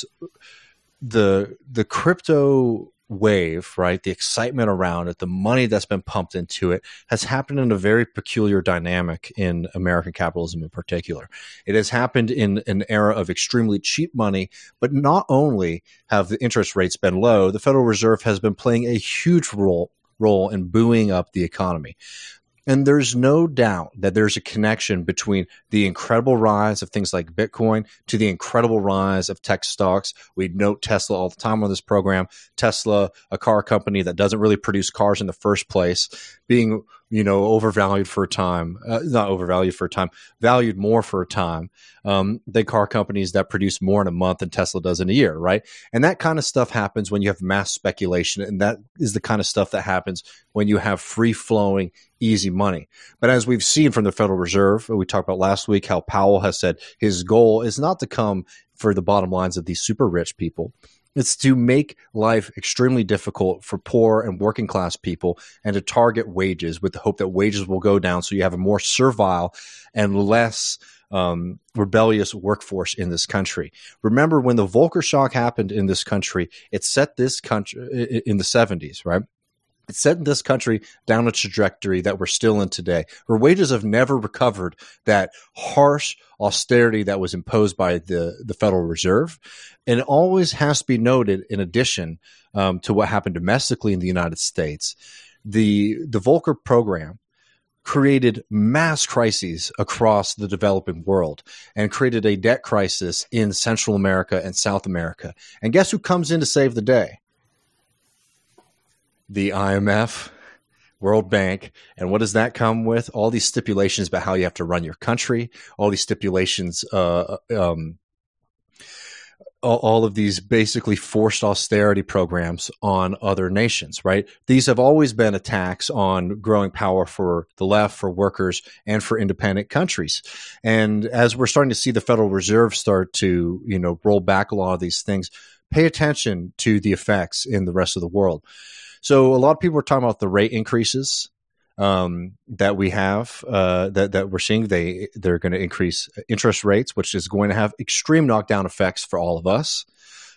the crypto wave, right? The excitement around it, the money that's been pumped into it has happened in a very peculiar dynamic in American capitalism in particular. It has happened in an era of extremely cheap money, but not only have the interest rates been low, the Federal Reserve has been playing a huge role in buoying up the economy. And there's no doubt that there's a connection between the incredible rise of things like Bitcoin to the incredible rise of tech stocks. We note Tesla all the time on this program. Tesla, a car company that doesn't really produce cars in the first place, being overvalued for a time, not overvalued for a time, valued more for a time. They car companies that produce more in a month than Tesla does in a year, right? And that kind of stuff happens when you have mass speculation, and that is the kind of stuff that happens when you have free-flowing, easy money. But as we've seen from the Federal Reserve, we talked about last week how Powell has said his goal is not to come for the bottom lines of these super rich people. It's to make life extremely difficult for poor and working class people, and to target wages with the hope that wages will go down so you have a more servile and less rebellious workforce in this country. Remember, when the Volcker shock happened in this country, it set this country in the 70s, right? It set this country down a trajectory that we're still in today, where wages have never recovered that harsh austerity that was imposed by the Federal Reserve. And it always has to be noted, in addition to what happened domestically in the United States, the Volcker program created mass crises across the developing world and created a debt crisis in Central America and South America. And guess who comes in to save the day? The IMF, World Bank. And what does that come with? All these stipulations about how you have to run your country, all these stipulations, all of these basically forced austerity programs on other nations, right? These have always been attacks on growing power for the left, for workers, and for independent countries. And as we're starting to see the Federal Reserve start to, roll back a lot of these things, pay attention to the effects in the rest of the world. So a lot of people are talking about the rate increases that we have, that we're seeing. They're going to increase interest rates, which is going to have extreme knockdown effects for all of us.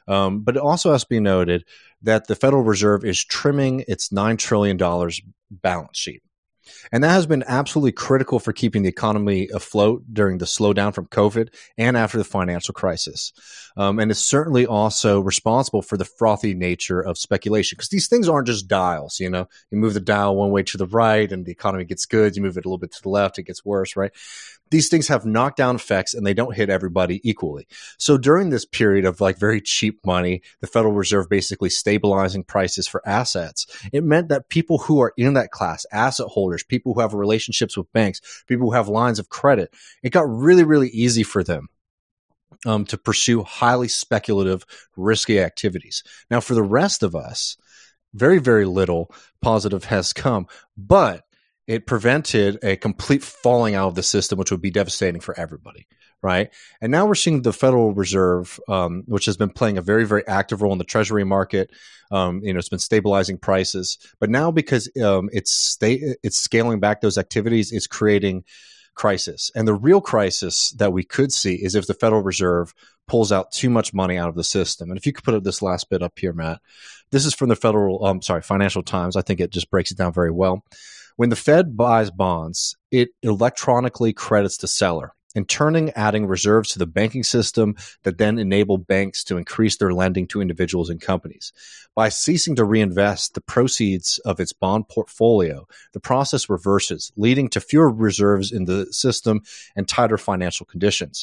But it also has to be noted that the Federal Reserve is trimming its $9 trillion balance sheet. And that has been absolutely critical for keeping the economy afloat during the slowdown from COVID and after the financial crisis. And it's certainly also responsible for the frothy nature of speculation, because these things aren't just dials. You move the dial one way to the right and the economy gets good. You move it a little bit to the left, it gets worse, right? These things have knockdown effects and they don't hit everybody equally. So during this period of like very cheap money, the Federal Reserve basically stabilizing prices for assets, it meant that people who are in that class, asset holders, people who have relationships with banks, people who have lines of credit, it got really, really easy for them to pursue highly speculative, risky activities. Now, for the rest of us, very, very little positive has come, but it prevented a complete falling out of the system, which would be devastating for everybody, right? And now we're seeing the Federal Reserve, which has been playing a very, very active role in the Treasury market. It's been stabilizing prices, but now because it's scaling back those activities, it's creating crisis. And the real crisis that we could see is if the Federal Reserve pulls out too much money out of the system. And if you could put up this last bit up here, Matt, this is from the Financial Times. I think it just breaks it down very well. When the Fed buys bonds, it electronically credits the seller, in turn adding reserves to the banking system that then enable banks to increase their lending to individuals and companies. By ceasing to reinvest the proceeds of its bond portfolio, the process reverses, leading to fewer reserves in the system and tighter financial conditions.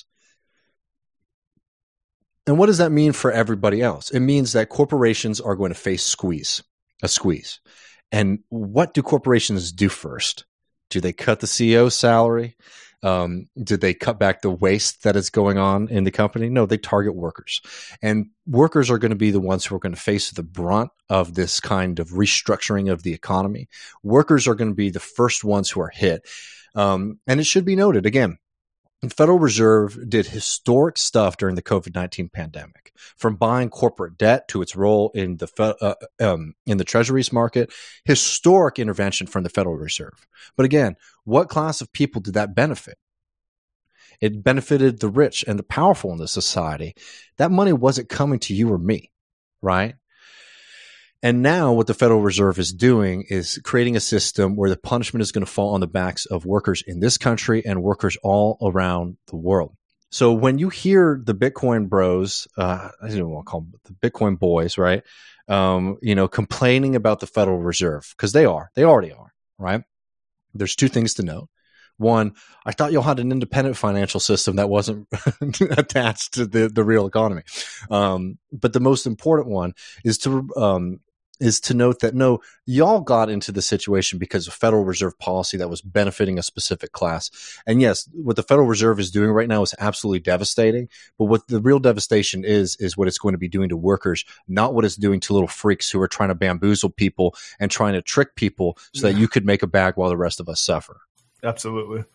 And what does that mean for everybody else? It means that corporations are going to face a squeeze. And what do corporations do first? Do they cut the CEO's salary? Did they cut back the waste that is going on in the company? No, they target workers. And workers are going to be the ones who are going to face the brunt of this kind of restructuring of the economy. Workers are going to be the first ones who are hit. And it should be noted, again, the Federal Reserve did historic stuff during the COVID-19 pandemic, from buying corporate debt to its role in the Treasuries market. Historic intervention from the Federal Reserve. But again, what class of people did that benefit? It benefited the rich and the powerful in the society. That money wasn't coming to you or me, right? And now what the Federal Reserve is doing is creating a system where the punishment is going to fall on the backs of workers in this country and workers all around the world. So when you hear the Bitcoin bros, I don't want to call them the Bitcoin boys, right? Complaining about the Federal Reserve, because they already are, right? There's two things to note. One, I thought y'all had an independent financial system that wasn't attached to the real economy. But the most important one is to note that no, y'all got into the situation because of Federal Reserve policy that was benefiting a specific class. And yes, what the Federal Reserve is doing right now is absolutely devastating. But what the real devastation is what it's going to be doing to workers, not what it's doing to little freaks who are trying to bamboozle people and trying to trick people so that you could make a bag while the rest of us suffer. Absolutely.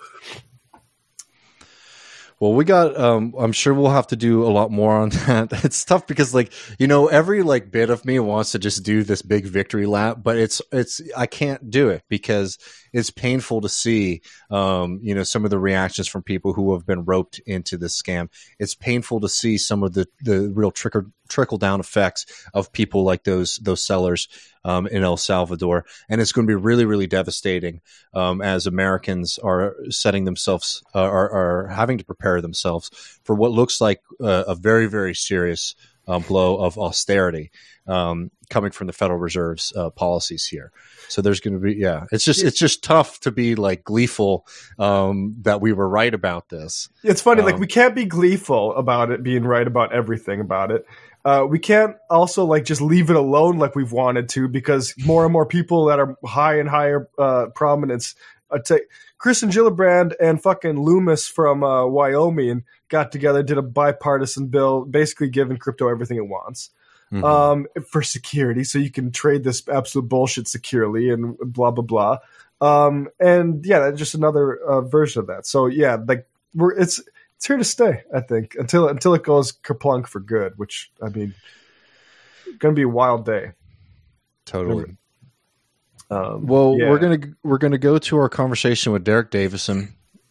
Well, we got, I'm sure we'll have to do a lot more on that. It's tough because every bit of me wants to just do this big victory lap, but I can't do it because it's painful to see, some of the reactions from people who have been roped into this scam. It's painful to see some of the real trickle down effects of people like those sellers in El Salvador. And it's going to be really, really devastating as Americans are setting themselves, are having to prepare themselves for what looks like a very, very serious blow of austerity coming from the Federal Reserve's policies here. So there's going to be, it's just tough to be gleeful that we were right about this. It's funny, we can't be gleeful about it being right about everything about it. We can't also just leave it alone like we've wanted to, because more and more people that are high and higher prominence. Kirsten Gillibrand and fucking Loomis from Wyoming got together, did a bipartisan bill, basically giving crypto everything it wants. For security, so you can trade this absolute bullshit securely and blah blah blah. That's just another version of that. So it's here to stay, I think, until it goes kerplunk for good. Which going to be a wild day. Totally. We're gonna go to our conversation with Derek Davison.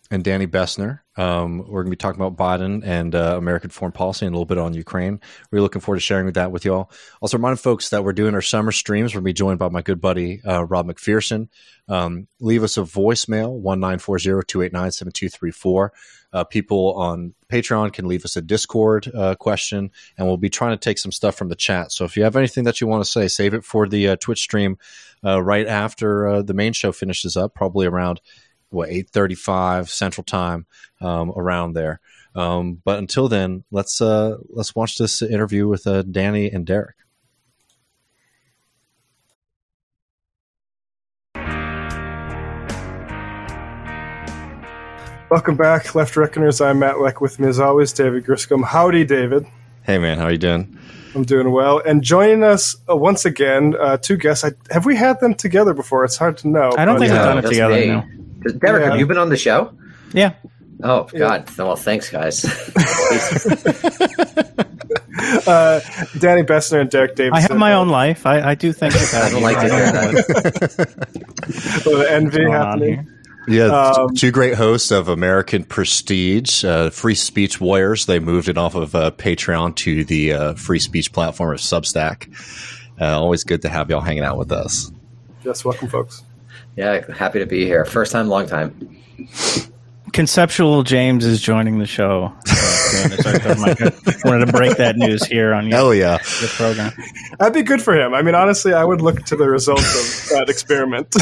and Danny Bessner. We're going to be talking about Biden and American foreign policy and a little bit on Ukraine. We're looking forward to sharing that with y'all. Also, remind folks that we're doing our summer streams. We're going to be joined by my good buddy, Rob McPherson. Leave us a voicemail, 1-940-289-7234. People on Patreon can leave us a Discord question, and we'll be trying to take some stuff from the chat. So if you have anything that you want to say, save it for the Twitch stream right after the main show finishes up, probably around 8:35 Central Time, around there. But until then, let's watch this interview with Danny and Derek. Welcome back, Left Reckoners. I'm Matt Leck, with me as always, David Griscom. Howdy, David. Hey, man. How are you doing? I'm doing well. And joining us once again, two guests. Have we had them together before? It's hard to know. I don't think we've done it together, no. Derek, have you been on the show? Yeah. Oh, God. Yeah. Well, thanks, guys. Danny Bessner and Derek Davidson. I have my own life. I do think that. I don't like to hear that. A little envy happening. Yeah, two great hosts of American Prestige, Free Speech Warriors. They moved it off of Patreon to the free speech platform of Substack. Always good to have y'all hanging out with us. Yes, welcome, folks. Yeah, happy to be here. First time, long time. Conceptual James is joining the show. I wanted to break that news here on your program. That'd be good for him. I mean, honestly, I would look to the results of that experiment.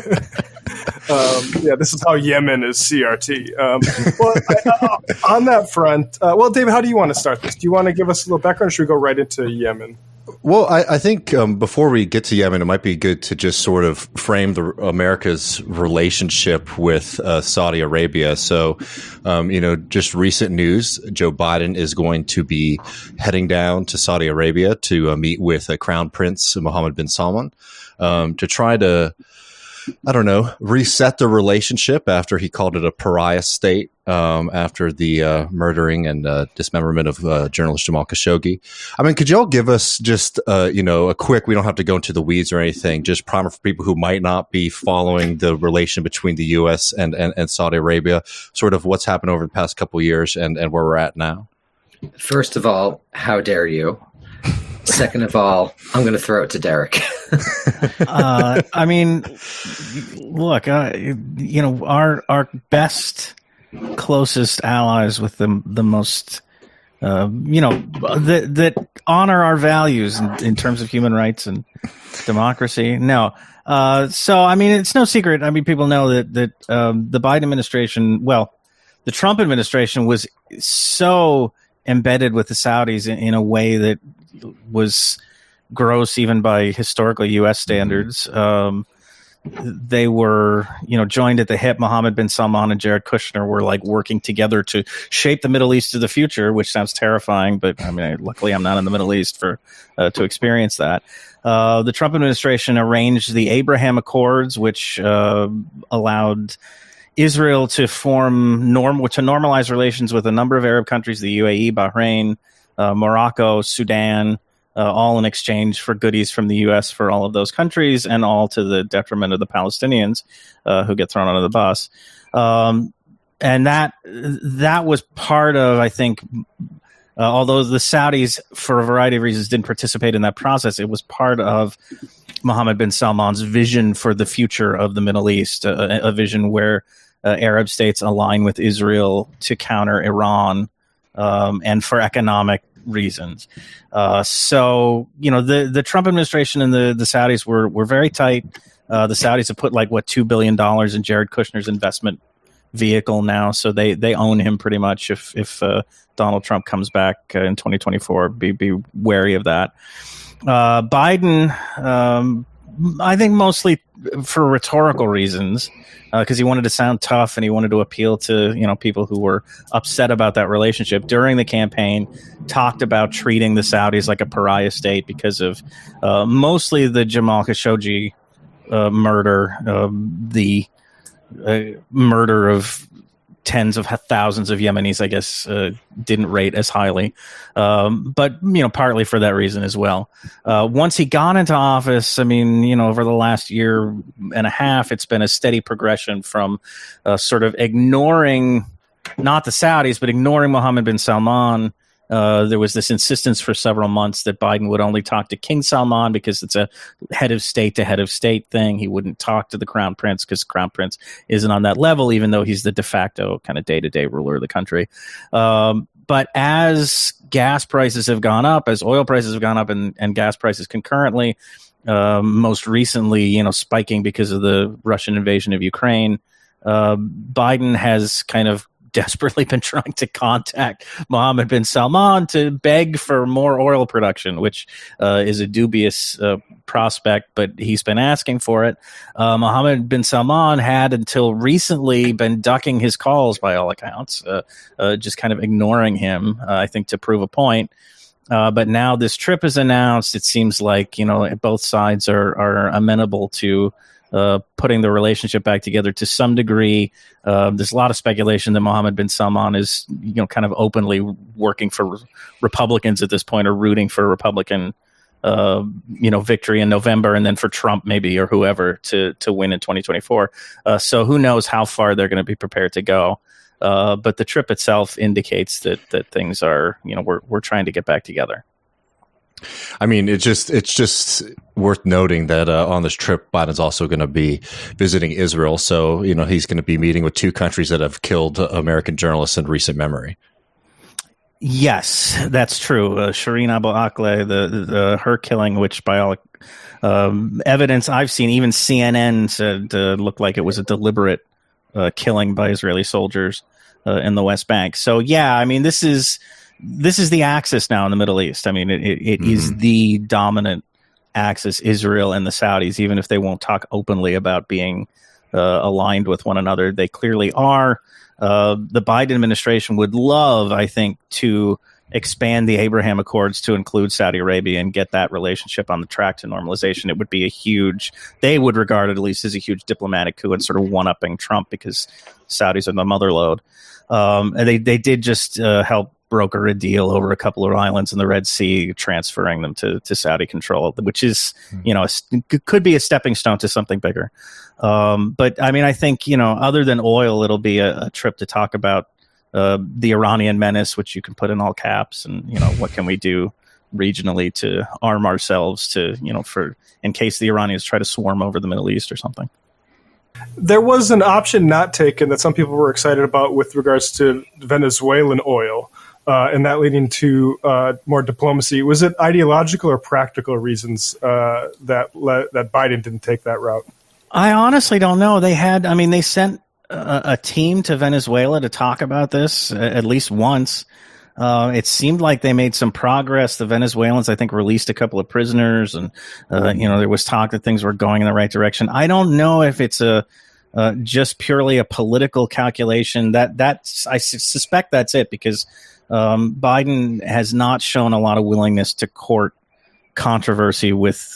This is how Yemen is CRT. On that front, David, how do you want to start this? Do you want to give us a little background, or should we go right into Yemen? Well, I think before we get to Yemen, it might be good to just sort of frame America's relationship with Saudi Arabia. So, just recent news, Joe Biden is going to be heading down to Saudi Arabia to meet with Crown Prince Mohammed bin Salman to try to, reset the relationship after he called it a pariah state after the murdering and dismemberment of journalist Jamal Khashoggi. I mean, could y'all give us just, a quick, we don't have to go into the weeds or anything, just primer for people who might not be following the relation between the U.S. and Saudi Arabia, sort of what's happened over the past couple of years and where we're at now? First of all, how dare you? Second of all, I'm going to throw it to Derek. I mean, look, our best, closest allies with the most, that honor our values in terms of human rights and democracy. No. So, I mean, it's no secret. I mean, people know that the Biden administration, the Trump administration was so embedded with the Saudis in a way that was gross even by historically U.S. standards. They were, joined at the hip. Mohammed bin Salman and Jared Kushner were like working together to shape the Middle East of the future, which sounds terrifying, but I mean, luckily I'm not in the Middle East to experience that. The Trump administration arranged the Abraham Accords, which allowed Israel to normalize relations with a number of Arab countries, the UAE, Bahrain, Morocco, Sudan, all in exchange for goodies from the U.S. for all of those countries, and all to the detriment of the Palestinians who get thrown under the bus. And that was part of, I think, although the Saudis, for a variety of reasons, didn't participate in that process, it was part of Mohammed bin Salman's vision for the future of the Middle East, a vision where Arab states align with Israel to counter Iran and for economic reasons. So, the Trump administration and the Saudis were very tight. The Saudis have put $2 billion in Jared Kushner's investment vehicle now. So they own him pretty much. If Donald Trump comes back in 2024, be wary of that. Biden, I think mostly for rhetorical reasons, because he wanted to sound tough and he wanted to appeal to people who were upset about that relationship during the campaign, talked about treating the Saudis like a pariah state because of mostly the Jamal Khashoggi murder, the murder of tens of thousands of Yemenis, I guess, didn't rate as highly. But, partly for that reason as well. Once he got into office, I mean, over the last year and a half, it's been a steady progression from sort of ignoring, not the Saudis, but ignoring Mohammed bin Salman. There was this insistence for several months that Biden would only talk to King Salman because it's a head of state to head of state thing. He wouldn't talk to the crown prince because the crown prince isn't on that level, even though he's the de facto kind of day-to-day ruler of the country. But as gas prices have gone up, as oil prices have gone up and gas prices concurrently, most recently, spiking because of the Russian invasion of Ukraine, Biden has kind of desperately been trying to contact Mohammed bin Salman to beg for more oil production, which is a dubious prospect, but he's been asking for it. Mohammed bin Salman had until recently been ducking his calls by all accounts, just kind of ignoring him, I think, to prove a point. But now this trip is announced. It seems like, both sides are amenable to putting the relationship back together to some degree. There's a lot of speculation that Mohammed bin Salman is, kind of openly working for Republicans at this point, or rooting for a Republican, victory in November, and then for Trump maybe, or whoever, to win in 2024. So who knows how far they're going to be prepared to go. But the trip itself indicates that things are, we're trying to get back together. I mean, it's just worth noting that on this trip, Biden's also going to be visiting Israel. So, he's going to be meeting with two countries that have killed American journalists in recent memory. Yes, that's true. Shireen Abu Akleh, her killing, which by all evidence I've seen, even CNN said looked like it was a deliberate killing by Israeli soldiers in the West Bank. So, yeah, I mean, this is the axis now in the Middle East. I mean, it is the dominant axis, Israel and the Saudis, even if they won't talk openly about being aligned with one another. They clearly are. The Biden administration would love, I think, to expand the Abraham Accords to include Saudi Arabia and get that relationship on the track to normalization. It would be they would regard it at least as a huge diplomatic coup and sort of one-upping Trump, because Saudis are the mother lode. And they did just help broker a deal over a couple of islands in the Red Sea, transferring them to Saudi control, which is, could be a stepping stone to something bigger. But I mean, I think, other than oil, it'll be a trip to talk about the Iranian menace, which you can put in all caps, and, what can we do regionally to arm ourselves to, for in case the Iranians try to swarm over the Middle East or something. There was an option not taken that some people were excited about with regards to Venezuelan oil. And that leading to more diplomacy. Was it ideological or practical reasons that Biden didn't take that route? I honestly don't know. They sent a team to Venezuela to talk about this at least once. It seemed like they made some progress. The Venezuelans, I think, released a couple of prisoners, and there was talk that things were going in the right direction. I don't know if it's just purely a political calculation. I suspect that's it, because Biden has not shown a lot of willingness to court controversy with,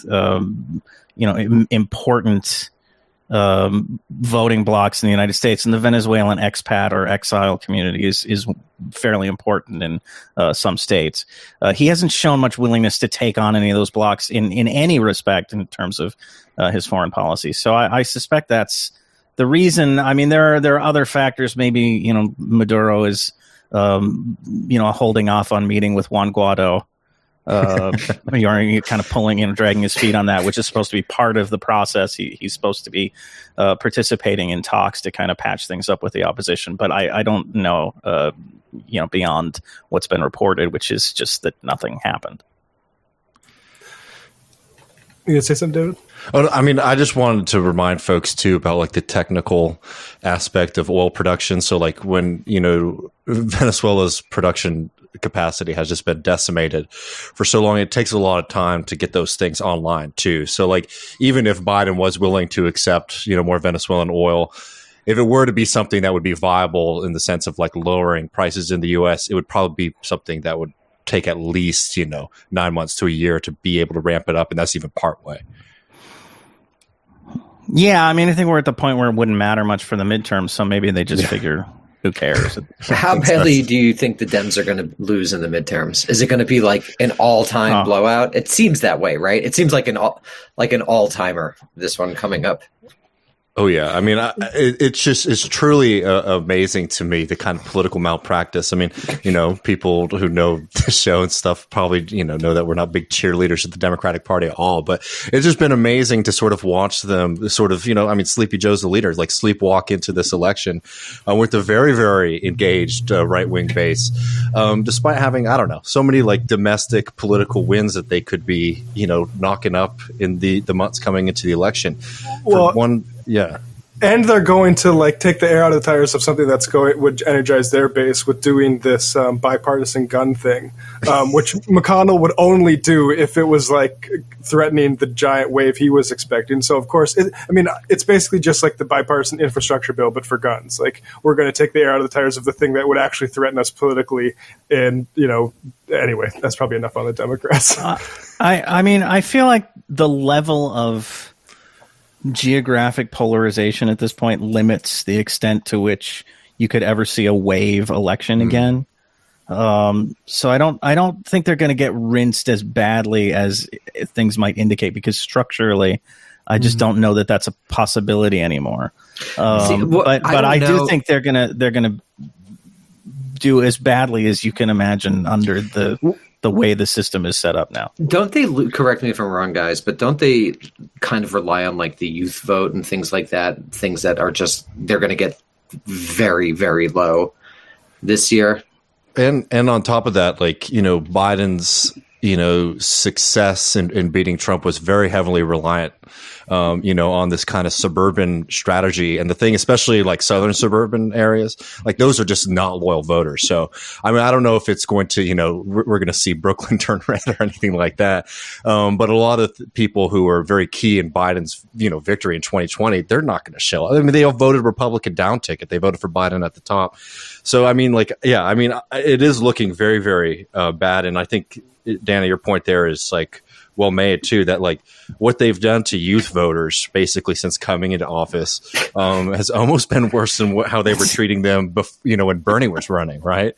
important voting blocks in the United States, and the Venezuelan expat or exile community is fairly important in some states. He hasn't shown much willingness to take on any of those blocks in any respect in terms of his foreign policy. So I suspect that's the reason. I mean, there are other factors. Maybe, Maduro is holding off on meeting with Juan Guaido. You're kind of pulling, dragging his feet on that, which is supposed to be part of the process. He's supposed to be participating in talks to kind of patch things up with the opposition. But I don't know, beyond what's been reported, which is just that nothing happened. You gonna say something, David? Oh, I mean, I just wanted to remind folks too about the technical aspect of oil production. So when, Venezuela's production capacity has just been decimated for so long, it takes a lot of time to get those things online too. So even if Biden was willing to accept, more Venezuelan oil, if it were to be something that would be viable in the sense of lowering prices in the US, it would probably be something that would take at least, 9 months to a year to be able to ramp it up. And that's even part way. Yeah, I mean, I think we're at the point where it wouldn't matter much for the midterms, so maybe they just figure who cares? How badly do you think the Dems are going to lose in the midterms? Is it going to be like an all-time blowout? It seems that way, right? It seems like an all-timer, this one coming up. Oh yeah, I mean, it's truly amazing to me, the kind of political malpractice. I mean, people who know the show and stuff probably know that we're not big cheerleaders of the Democratic Party at all, but it's just been amazing to sort of watch them sort of, Sleepy Joe's the leader, like sleepwalk into this election with a very, very engaged right wing base, despite having so many like domestic political wins that they could be knocking up in the months coming into the election. Yeah. And they're going to take the air out of the tires of something would energize their base with doing this bipartisan gun thing, which McConnell would only do if it was threatening the giant wave he was expecting. So of course, it's basically just like the bipartisan infrastructure bill, but for guns. We're going to take the air out of the tires of the thing that would actually threaten us politically. And anyway, that's probably enough on the Democrats. I feel like the level of geographic polarization at this point limits the extent to which you could ever see a wave election again. So I don't think they're going to get rinsed as badly as things might indicate, because structurally, I just don't know that that's a possibility anymore. But I do think they're gonna do as badly as you can imagine under the way the system is set up now. Don't they, correct me if I'm wrong, guys, but don't they kind of rely on the youth vote and things like that, things that are just, they're going to get very, very low this year? And on top of that, Biden's, success in beating Trump was very heavily reliant, on this kind of suburban strategy. And the thing, especially southern suburban areas, those are just not loyal voters. So, I don't know if it's going to, we're going to see Brooklyn turn red or anything like that. But a lot of people who are very key in Biden's, victory in 2020, they're not going to show up. They all voted Republican down ticket. They voted for Biden at the top. So, it is looking very, very bad. And I think, Danny, your point there is well made too, that what they've done to youth voters basically since coming into office has almost been worse than how they were treating them when Bernie was running, right?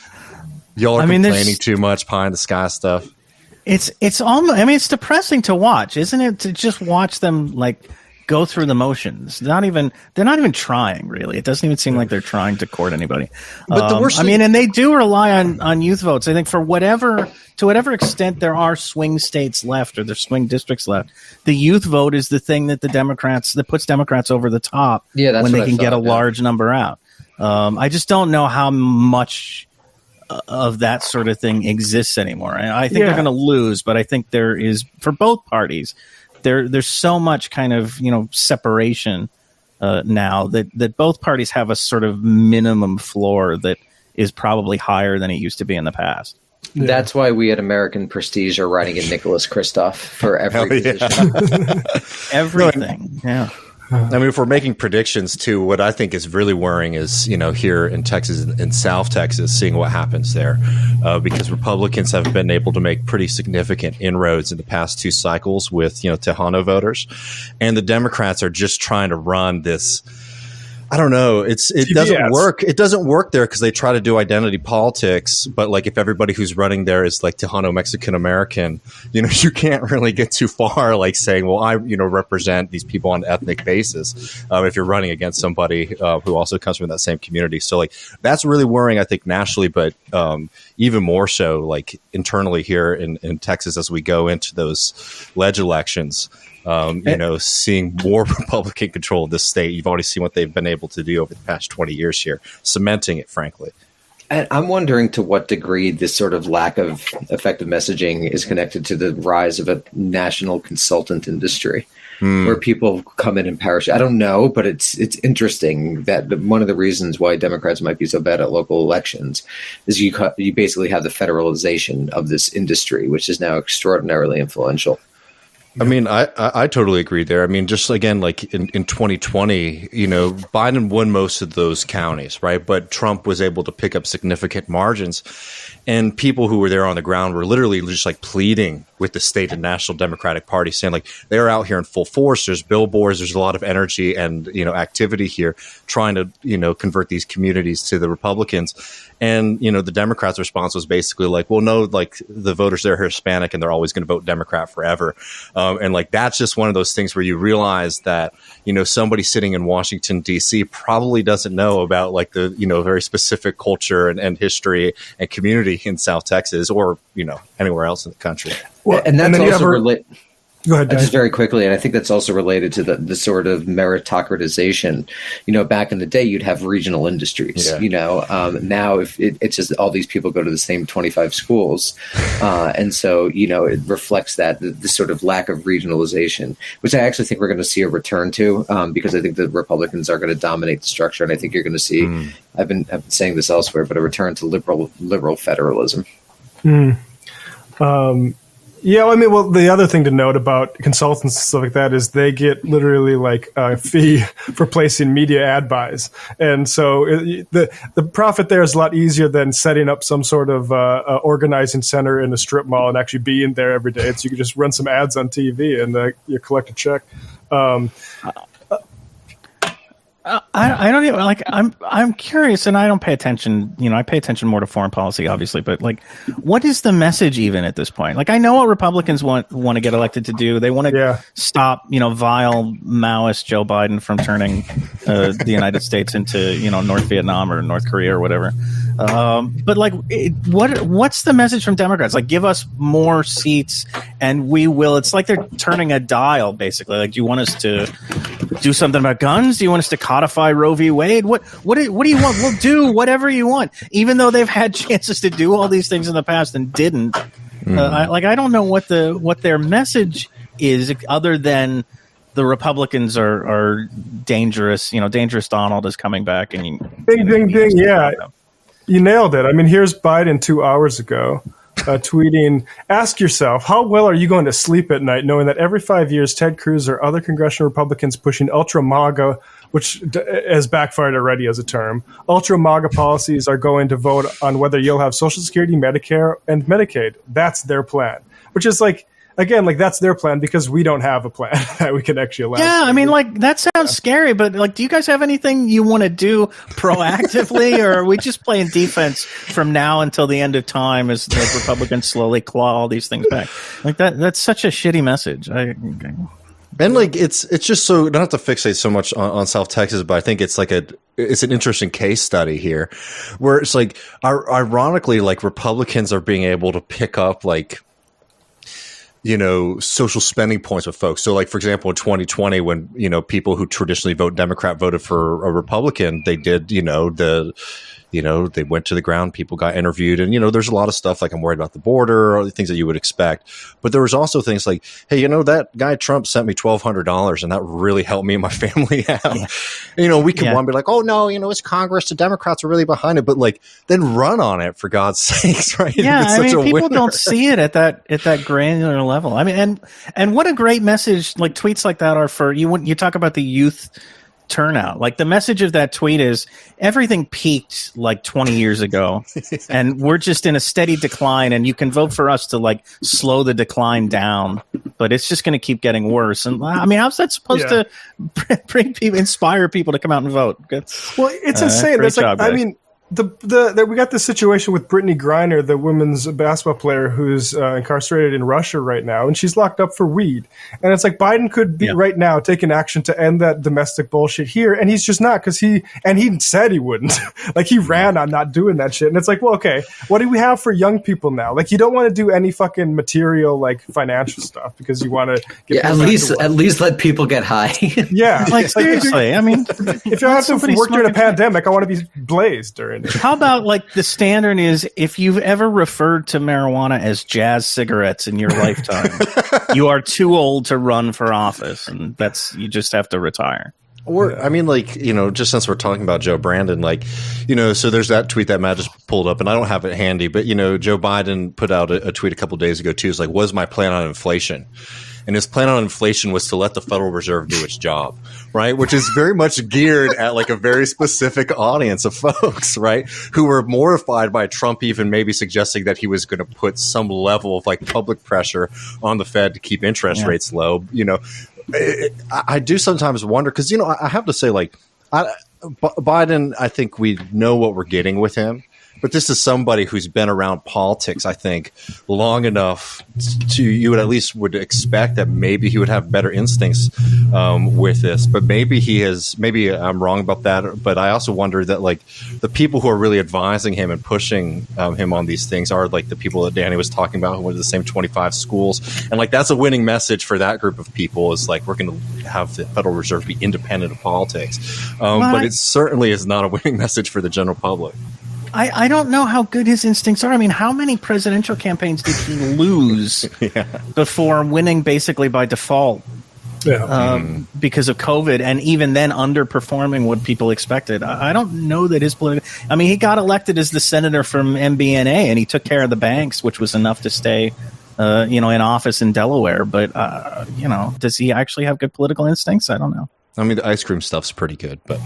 Y'all are complaining too much, pie in the sky stuff. It's almost, it's depressing to watch, isn't it? To just watch them go through the motions. They're not even trying, really. It doesn't even seem like they're trying to court anybody. But the worst and they do rely on youth votes. I think to whatever extent there are swing states left or there's swing districts left, the youth vote is the thing that that puts Democrats over the top when they can get a large number out. I just don't know how much of that sort of thing exists anymore. And I think they're going to lose, but I think there is, for both parties, there's so much kind of separation now that both parties have a sort of minimum floor that is probably higher than it used to be in the past. Yeah. That's why we at American Prestige are writing in Nicholas Kristof for every position. Everything. Yeah. If we're making predictions too, what I think is really worrying is, here in Texas, in South Texas, seeing what happens there, because Republicans have been able to make pretty significant inroads in the past two cycles with, Tejano voters, and the Democrats are just trying to run this. I don't know. It doesn't work. It doesn't work there because they try to do identity politics. But if everybody who's running there is Tejano Mexican American, you can't really get too far saying, well, I represent these people on an ethnic basis. If you're running against somebody who also comes from that same community, so that's really worrying. I think nationally, but even more so internally here in Texas as we go into those ledge elections. Seeing more Republican control of this state. You've already seen what they've been able to do over the past 20 years here, cementing it, frankly. And I'm wondering to what degree this sort of lack of effective messaging is connected to the rise of a national consultant industry where people come in and parachute. I don't know, but it's interesting that one of the reasons why Democrats might be so bad at local elections is you basically have the federalization of this industry, which is now extraordinarily influential. I totally agree there. Just again, in 2020, Biden won most of those counties, right? But Trump was able to pick up significant margins, and people who were there on the ground were literally just pleading with the state and national Democratic Party, saying like they're out here in full force. There's billboards. There's a lot of energy and, activity here trying to, convert these communities to the Republicans. And, the Democrats' response was basically like, well, no, like the voters there are Hispanic and they're always going to vote Democrat forever. And like, that's just one of those things where you realize that, somebody sitting in Washington, D.C. probably doesn't know about like the, very specific culture and history and community in South Texas or, anywhere else in the country. Well, and that's also related. Go ahead, just very quickly, and I think that's also related to the sort of meritocratization. Back in the day, you'd have regional industries. Yeah. Now if it's just all these people go to the same 25 schools, and so it reflects that the sort of lack of regionalization, which I actually think we're going to see a return to, because I think the Republicans are going to dominate the structure, and I think you're going to see. I've been saying this elsewhere, but a return to liberal federalism. Yeah, I mean, well, the other thing to note about consultants and stuff like that is they get literally like a fee for placing media ad buys. And so the profit there is a lot easier than setting up some sort of organizing center in a strip mall and actually being there every day. So you can just run some ads on TV and you collect a check. I don't even like. I'm curious, and I don't pay attention. I pay attention more to foreign policy, obviously. But like, what is the message even at this point? Like, I know what Republicans want to get elected to do. They want to stop, vile Maoist Joe Biden from turning the United States into, North Vietnam or North Korea or whatever. But like, what's the message from Democrats? Like, give us more seats, and we will. It's like they're turning a dial, basically. Like, do you want us to do something about guns? Do you want us to codify Roe v. Wade? What do you want? We'll do whatever you want, even though they've had chances to do all these things in the past and didn't. I don't know what their message is, other than the Republicans are dangerous. Dangerous Donald is coming back, and ding, ding, ding. Yeah, you nailed it. I mean, here's Biden 2 hours ago. Tweeting, ask yourself, how well are you going to sleep at night knowing that every 5 years Ted Cruz or other congressional Republicans pushing ultra MAGA, which has backfired already as a term, ultra MAGA policies are going to vote on whether you'll have Social Security, Medicare, and Medicaid. That's their plan, which is like, again, like that's their plan because we don't have a plan that we can actually allow. Yeah, I mean, like that sounds scary, but like, do you guys have anything you want to do proactively, or are we just playing defense from now until the end of time as like Republicans slowly claw all these things back? Like that's such a shitty message. And like it's just so not to fixate so much on South Texas, but I think it's like it's an interesting case study here, where it's like ironically, like Republicans are being able to pick up like, social spending points with folks. So like, for example, in 2020, when, people who traditionally vote Democrat voted for a Republican, they did, they went to the ground, people got interviewed, and, there's a lot of stuff like I'm worried about the border, or the things that you would expect. But there was also things like, hey, that guy Trump sent me $1,200 and that really helped me and my family out. Yeah. We can want to be like, oh no, it's Congress, the Democrats are really behind it, but like then run on it for God's sakes, right? Yeah, I mean, people don't see it at that granular level. I mean, and what a great message like tweets like that are for you. When you talk about the youth turnout, like the message of that tweet is everything peaked like 20 years ago and we're just in a steady decline, and you can vote for us to like slow the decline down, but it's just going to keep getting worse. And I mean, how's that supposed to bring people, inspire people to come out and vote? Well, it's insane. It's like, I mean, we got this situation with Brittany Griner, the women's basketball player who's incarcerated in Russia right now, and she's locked up for weed. And it's like Biden could be right now taking action to end that domestic bullshit here, and he's just not, because he said he wouldn't. Like he ran on not doing that shit. And it's like, well, okay, what do we have for young people now? Like you don't want to do any fucking material like financial stuff because you want to get at least let people get high. Yeah, like seriously. I mean, if you have to work during a pandemic, I want to be blazed during. How about like the standard is if you've ever referred to marijuana as jazz cigarettes in your lifetime, you are too old to run for office, and you just have to retire. Or, I mean, like, just since we're talking about Joe Brandon, like, so there's that tweet that Matt just pulled up, and I don't have it handy, but, Joe Biden put out a tweet a couple days ago, too. It's like, what is my plan on inflation? and his plan on inflation was to let the Federal Reserve do its job, right? Which is very much geared at like a very specific audience of folks, right? Who were mortified by Trump even maybe suggesting that he was going to put some level of like public pressure on the Fed to keep interest rates low. You know, I do sometimes wonder because, you know, I have to say, like, Biden, I think we know what we're getting with him. But this is somebody who's been around politics, I think, long enough to you would at least would expect that maybe he would have better instincts with this. But maybe he has. Maybe I'm wrong about that. But I also wonder that like the people who are really advising him and pushing him on these things are like the people that Danny was talking about who went to the same 25 schools. And like that's a winning message for that group of people is like we're going to have the Federal Reserve be independent of politics. But it certainly is not a winning message for the general public. I don't know how good his instincts are. I mean, how many presidential campaigns did he lose before winning basically by default because of COVID, and even then underperforming what people expected? I don't know that his political... I mean, he got elected as the senator from MBNA, and he took care of the banks, which was enough to stay in office in Delaware. But, does he actually have good political instincts? I don't know. I mean, the ice cream stuff's pretty good, but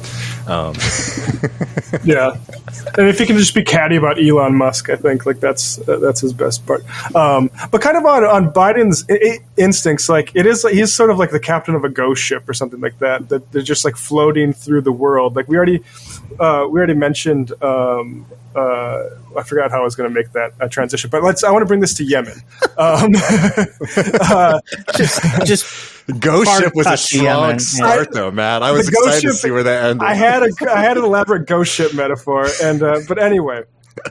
yeah. And if he can just be catty about Elon Musk, I think like that's his best part. But kind of on Biden's instincts, like it is, he's sort of like the captain of a ghost ship or something like that. That they're just like floating through the world. Like we already mentioned. I forgot how I was going to make that transition, but I want to bring this to Yemen. Just Ghost Ship was a strong start, though, man. I was excited to see where that ended. I had an elaborate ghost ship metaphor, and but anyway,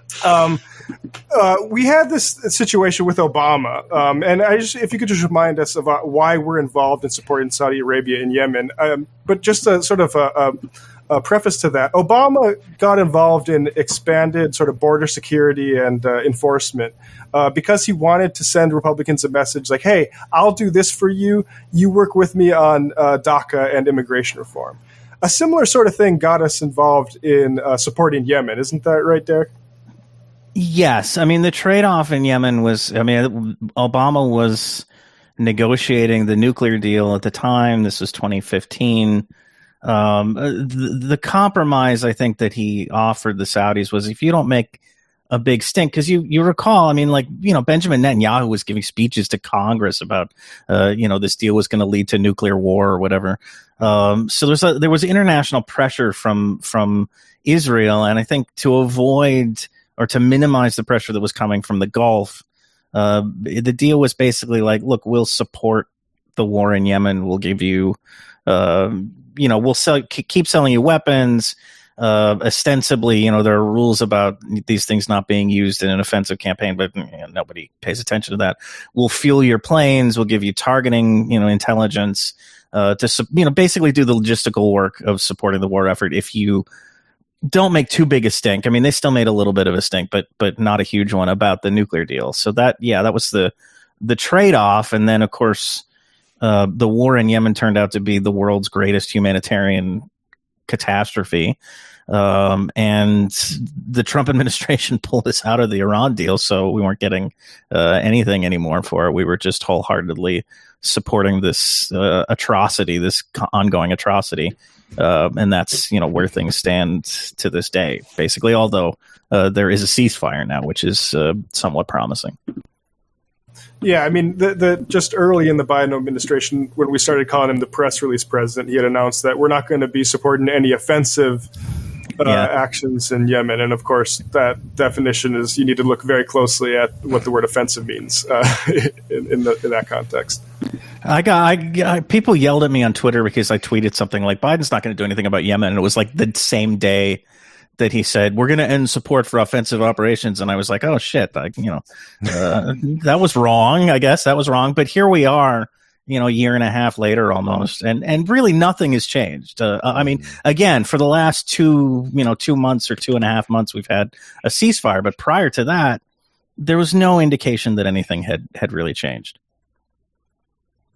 we had this situation with Obama, and if you could just remind us about why we're involved in supporting Saudi Arabia in Yemen, but just a sort of a preface to that, Obama got involved in expanded sort of border security and enforcement because he wanted to send Republicans a message like, hey, I'll do this for you. You work with me on DACA and immigration reform. A similar sort of thing got us involved in supporting Yemen. Isn't that right, Derek? Yes. I mean, the trade-off in Yemen was, Obama was negotiating the nuclear deal at the time. This was 2015. The compromise I think that he offered the Saudis was if you don't make a big stink, because you recall, I mean, like, Benjamin Netanyahu was giving speeches to Congress about, this deal was going to lead to nuclear war or whatever. So there was international pressure from Israel. And I think to avoid or to minimize the pressure that was coming from the Gulf, the deal was basically like, look, we'll support the war in Yemen. We'll give you, we'll keep selling you weapons. Ostensibly, there are rules about these things not being used in an offensive campaign, but nobody pays attention to that. We'll fuel your planes. We'll give you targeting, intelligence to, basically do the logistical work of supporting the war effort. If you don't make too big a stink, I mean, they still made a little bit of a stink, but not a huge one about the nuclear deal. So that was the trade-off. And then, of course, the war in Yemen turned out to be the world's greatest humanitarian catastrophe. And the Trump administration pulled us out of the Iran deal, so we weren't getting anything anymore for it. We were just wholeheartedly supporting this atrocity, this ongoing atrocity. And that's, where things stand to this day, basically, although there is a ceasefire now, which is somewhat promising. Yeah, I mean, the just early in the Biden administration, when we started calling him the press release president, he had announced that we're not going to be supporting any offensive actions in Yemen. And of course, that definition is you need to look very closely at what the word offensive means in that context. People yelled at me on Twitter because I tweeted something like Biden's not going to do anything about Yemen. And it was like the same day that he said, we're going to end support for offensive operations. And I was like, oh, shit, that was wrong. I guess that was wrong. But here we are, a year and a half later almost. And really nothing has changed. I mean, again, for the last 2 months or 2.5 months, we've had a ceasefire. But prior to that, there was no indication that anything had really changed.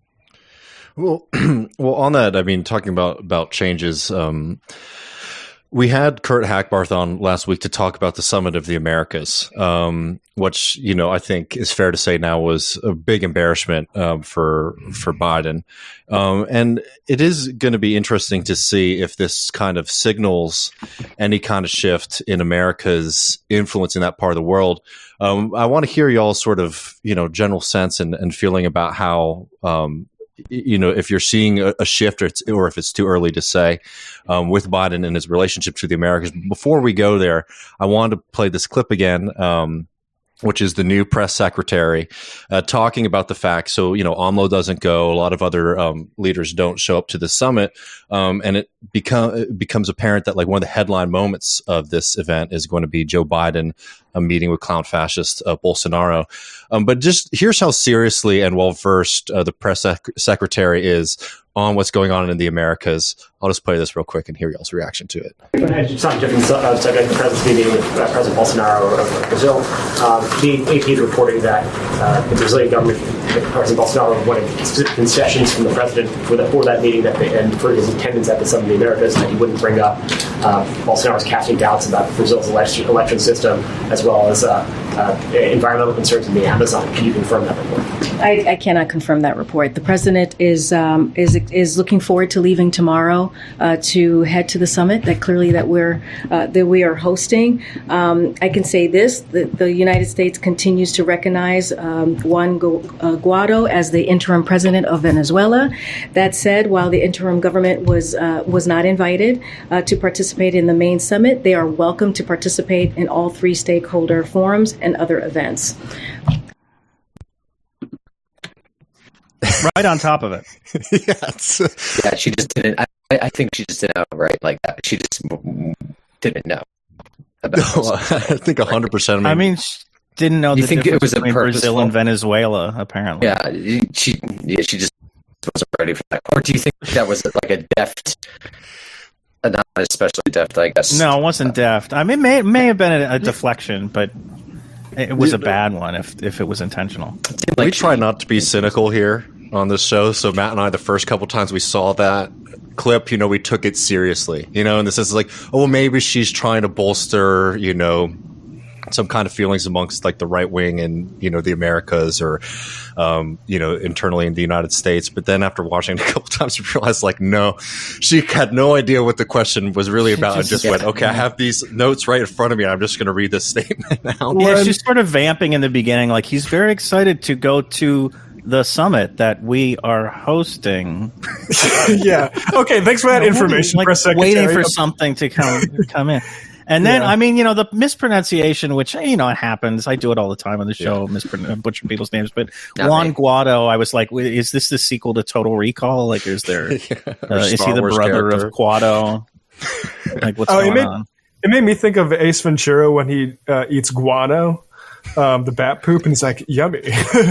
Well, on that, I mean, talking about changes, We had Kurt Hackbarth on last week to talk about the Summit of the Americas, which, I think is fair to say now was a big embarrassment for Biden. And it is going to be interesting to see if this kind of signals any kind of shift in America's influence in that part of the world. I want to hear y'all sort of, general sense and feeling about how, if you're seeing a shift or if it's too early to say with Biden and his relationship to the Americas. Before we go there, I wanted to play this clip again, which is the new press secretary talking about the fact. So, AMLO doesn't go. A lot of other leaders don't show up to the summit. And it becomes apparent that like one of the headline moments of this event is going to be Joe Biden meeting with clown fascist Bolsonaro. But just here's how seriously and well-versed the press secretary is on what's going on in the Americas. I'll just play this real quick and hear y'all's reaction to it. It's not a different subject. The president's meeting with President Bolsonaro of Brazil. The AP is reporting that the Brazilian government, President Bolsonaro, wanted specific concessions from the president for that meeting and for his attendance at the Summit of the Americas, that he wouldn't bring up Bolsonaro's casting doubts about Brazil's election system, as well as environmental concerns in the Amazon. Can you confirm that report? I cannot confirm that report. The president is looking forward to leaving tomorrow to head to the summit that we are hosting. I can say this: the United States continues to recognize Juan Guaido as the interim president of Venezuela. That said, while the interim government was not invited to participate in the main summit, they are welcome to participate in all 3 stakeholder forums and other events. Right on top of it. Yes. Yeah, she just didn't. I think she just didn't outright like that. She just didn't know. I think 100%. I mean, she didn't know the difference it was between Brazil and Venezuela, apparently. Yeah, she just wasn't ready for that. Or do you think that was like a deft, not especially deft, I guess? No, it wasn't deft. I mean, it may have been a deflection, but it was a bad one if it was intentional. We try not to be cynical here on this show. So Matt and I, the first couple times we saw that clip, we took it seriously, and this is like, oh, well, maybe she's trying to bolster, some kind of feelings amongst like the right wing and, the Americas or, internally in the United States. But then after watching it a couple times, we realized like, no, she had no idea what the question was really about and just went, okay, I have these notes right in front of me. And I'm just going to read this statement now. Yeah, she's sort of vamping in the beginning. Like he's very excited to go to the summit that we are hosting. Yeah. Okay. Thanks for that information, like press secretary. Waiting for something to come in. And then, I mean, the mispronunciation, which, it happens. I do it all the time on the show, butcher people's names. But Juan Guaido, I was like, is this the sequel to Total Recall? Like, is there, is he the brother of Guaido? Like, what's going on? It made me think of Ace Ventura when he eats guano, the bat poop, and he's like, yummy.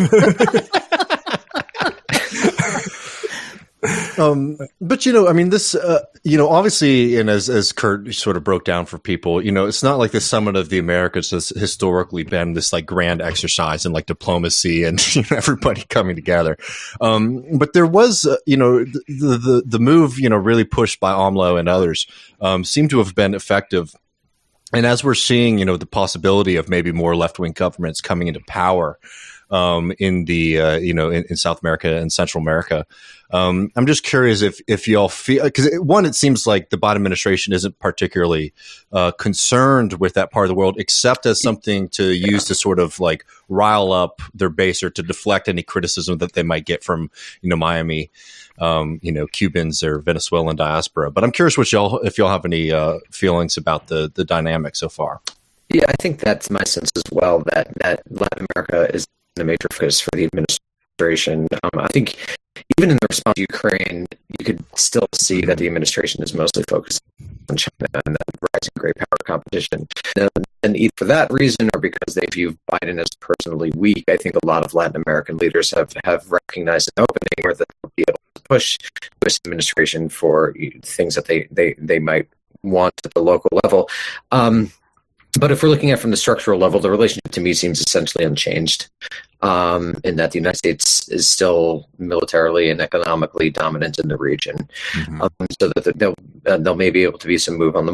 But I mean, this, obviously, and as Kurt sort of broke down for people, it's not like the Summit of the Americas has historically been this like grand exercise in like diplomacy and everybody coming together. But there was, the move, really pushed by AMLO and others, seemed to have been effective. And as we're seeing, the possibility of maybe more left-wing governments coming into power, in the, in South America and Central America. I'm just curious if y'all feel, because it seems like the Biden administration isn't particularly concerned with that part of the world, except as something to use to sort of like rile up their base or to deflect any criticism that they might get from, Miami, Cubans or Venezuelan diaspora. But I'm curious if y'all have any feelings about the dynamic so far. Yeah, I think that's my sense as well, that Latin America is a major focus for the administration. I think even in the response to Ukraine, you could still see that the administration is mostly focused on China and that rising great power competition. And either for that reason or because they view Biden as personally weak, I think a lot of Latin American leaders have recognized an opening where they'll be able to push this administration for things that they might want at the local level. But if we're looking at it from the structural level, the relationship to me seems essentially unchanged, in that the United States is still militarily and economically dominant in the region. Mm-hmm. So that they'll maybe able to be some move on the margin,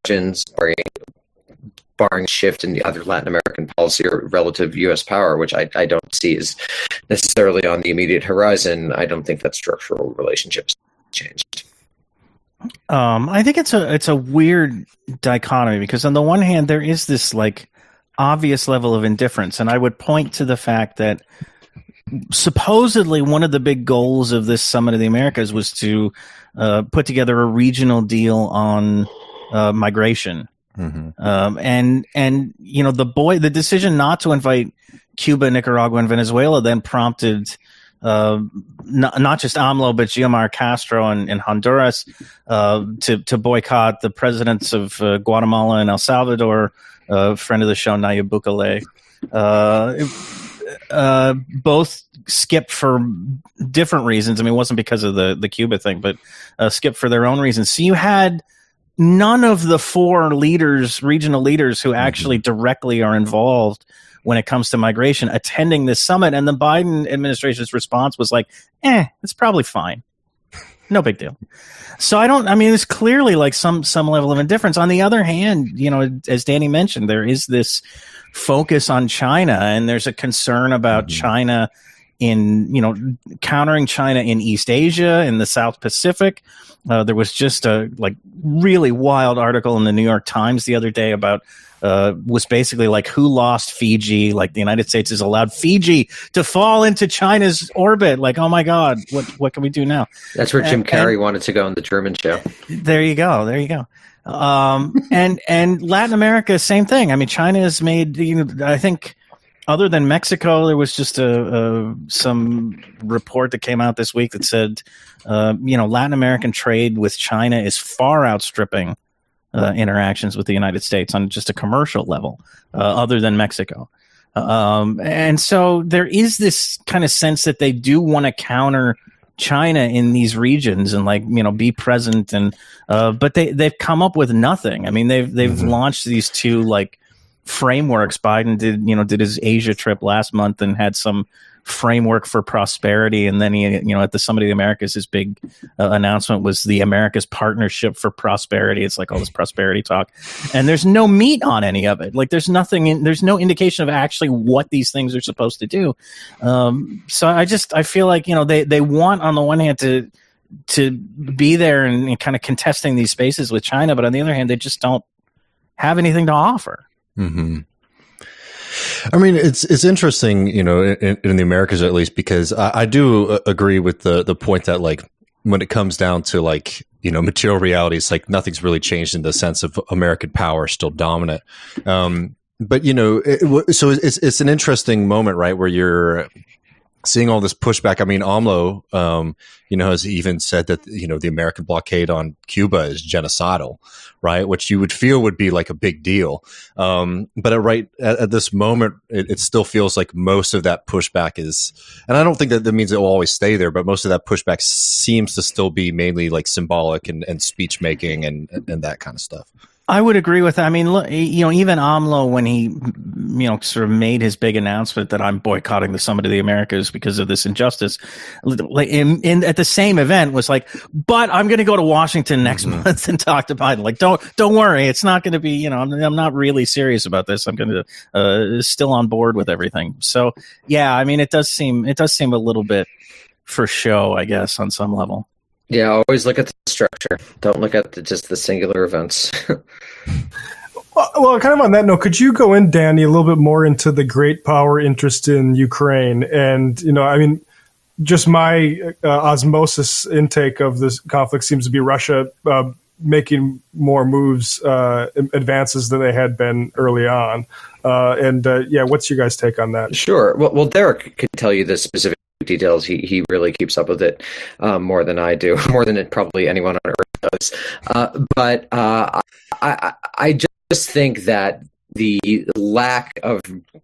concessions, barring shift in the other Latin American policy or relative U.S. power, which I don't see as necessarily on the immediate horizon. I don't think that structural relationships changed. I think it's a weird dichotomy because on the one hand there is this like obvious level of indifference, and I would point to the fact that supposedly one of the big goals of this Summit of the Americas was to put together a regional deal on migration. Mm-hmm. And you know, the decision not to invite Cuba, Nicaragua, and Venezuela then prompted not just AMLO but Xiomara Castro in Honduras to boycott the presidents of Guatemala and El Salvador. Friend of the show Nayib Bukele, both skipped for different reasons. I mean, it wasn't because of the Cuba thing, but skipped for their own reasons. So you had none of the four regional leaders who actually directly are involved when it comes to migration attending this summit. And the Biden administration's response was like, it's probably fine. No big deal. So there's clearly like some level of indifference. On the other hand, you know, as Danny mentioned, there is this focus on China, and there's a concern about China countering China in East Asia, in the South Pacific. There was just a really wild article in the New York Times the other day about was basically like who lost Fiji. Like the United States has allowed Fiji to fall into China's orbit. Like, oh my God, what can we do now? That's where Jim Carrey wanted to go on the Truman Show. There you go. And Latin America, same thing. I mean, China has made, I think, other than Mexico, there was just some report that came out this week that said, Latin American trade with China is far outstripping interactions with the United States on just a commercial level, other than Mexico. And so there is this kind of sense that they do want to counter China in these regions and be present, and but they've come up with nothing. I mean, they've launched these two frameworks. Biden did his Asia trip last month and had some framework for prosperity, and then he at the Summit of the Americas, his big announcement was the America's Partnership for Prosperity. It's like all this prosperity talk, and there's no meat on any of it. Like there's no indication of actually what these things are supposed to do. So I feel like they want, on the one hand, to be there and kind of contesting these spaces with China, but on the other hand, they just don't have anything to offer. Mm-hmm. I mean, it's interesting, in the Americas at least, because I do agree with the point that when it comes down to material realities, nothing's really changed in the sense of American power is still dominant. But so it's an interesting moment, right, where you're seeing all this pushback. I mean, AMLO, has even said that, the American blockade on Cuba is genocidal, right? Which you would feel would be like a big deal. But at this moment, it still feels like most of that pushback is, and I don't think that means it will always stay there, but most of that pushback seems to still be mainly symbolic and speech making and that kind of stuff. I would agree with that. I mean, look, even AMLO, when he, sort of made his big announcement that I'm boycotting the Summit of the Americas because of this injustice, at the same event was like, but I'm going to go to Washington next month and talk to Biden. Don't worry, it's not going to be, I'm not really serious about this. I'm going to still on board with everything. So yeah, I mean, it does seem a little bit for show, I guess, on some level. Yeah, always look at the structure. Don't look at just the singular events. Well, kind of on that note, could you go in, Danny, a little bit more into the great power interest in Ukraine? And, just my osmosis intake of this conflict seems to be Russia making more moves, advances than they had been early on. What's your guys' take on that? Sure. Well, Derek could tell you the specific details. He really keeps up with it more than I do, more than probably anyone on earth does. But I just think that the lack of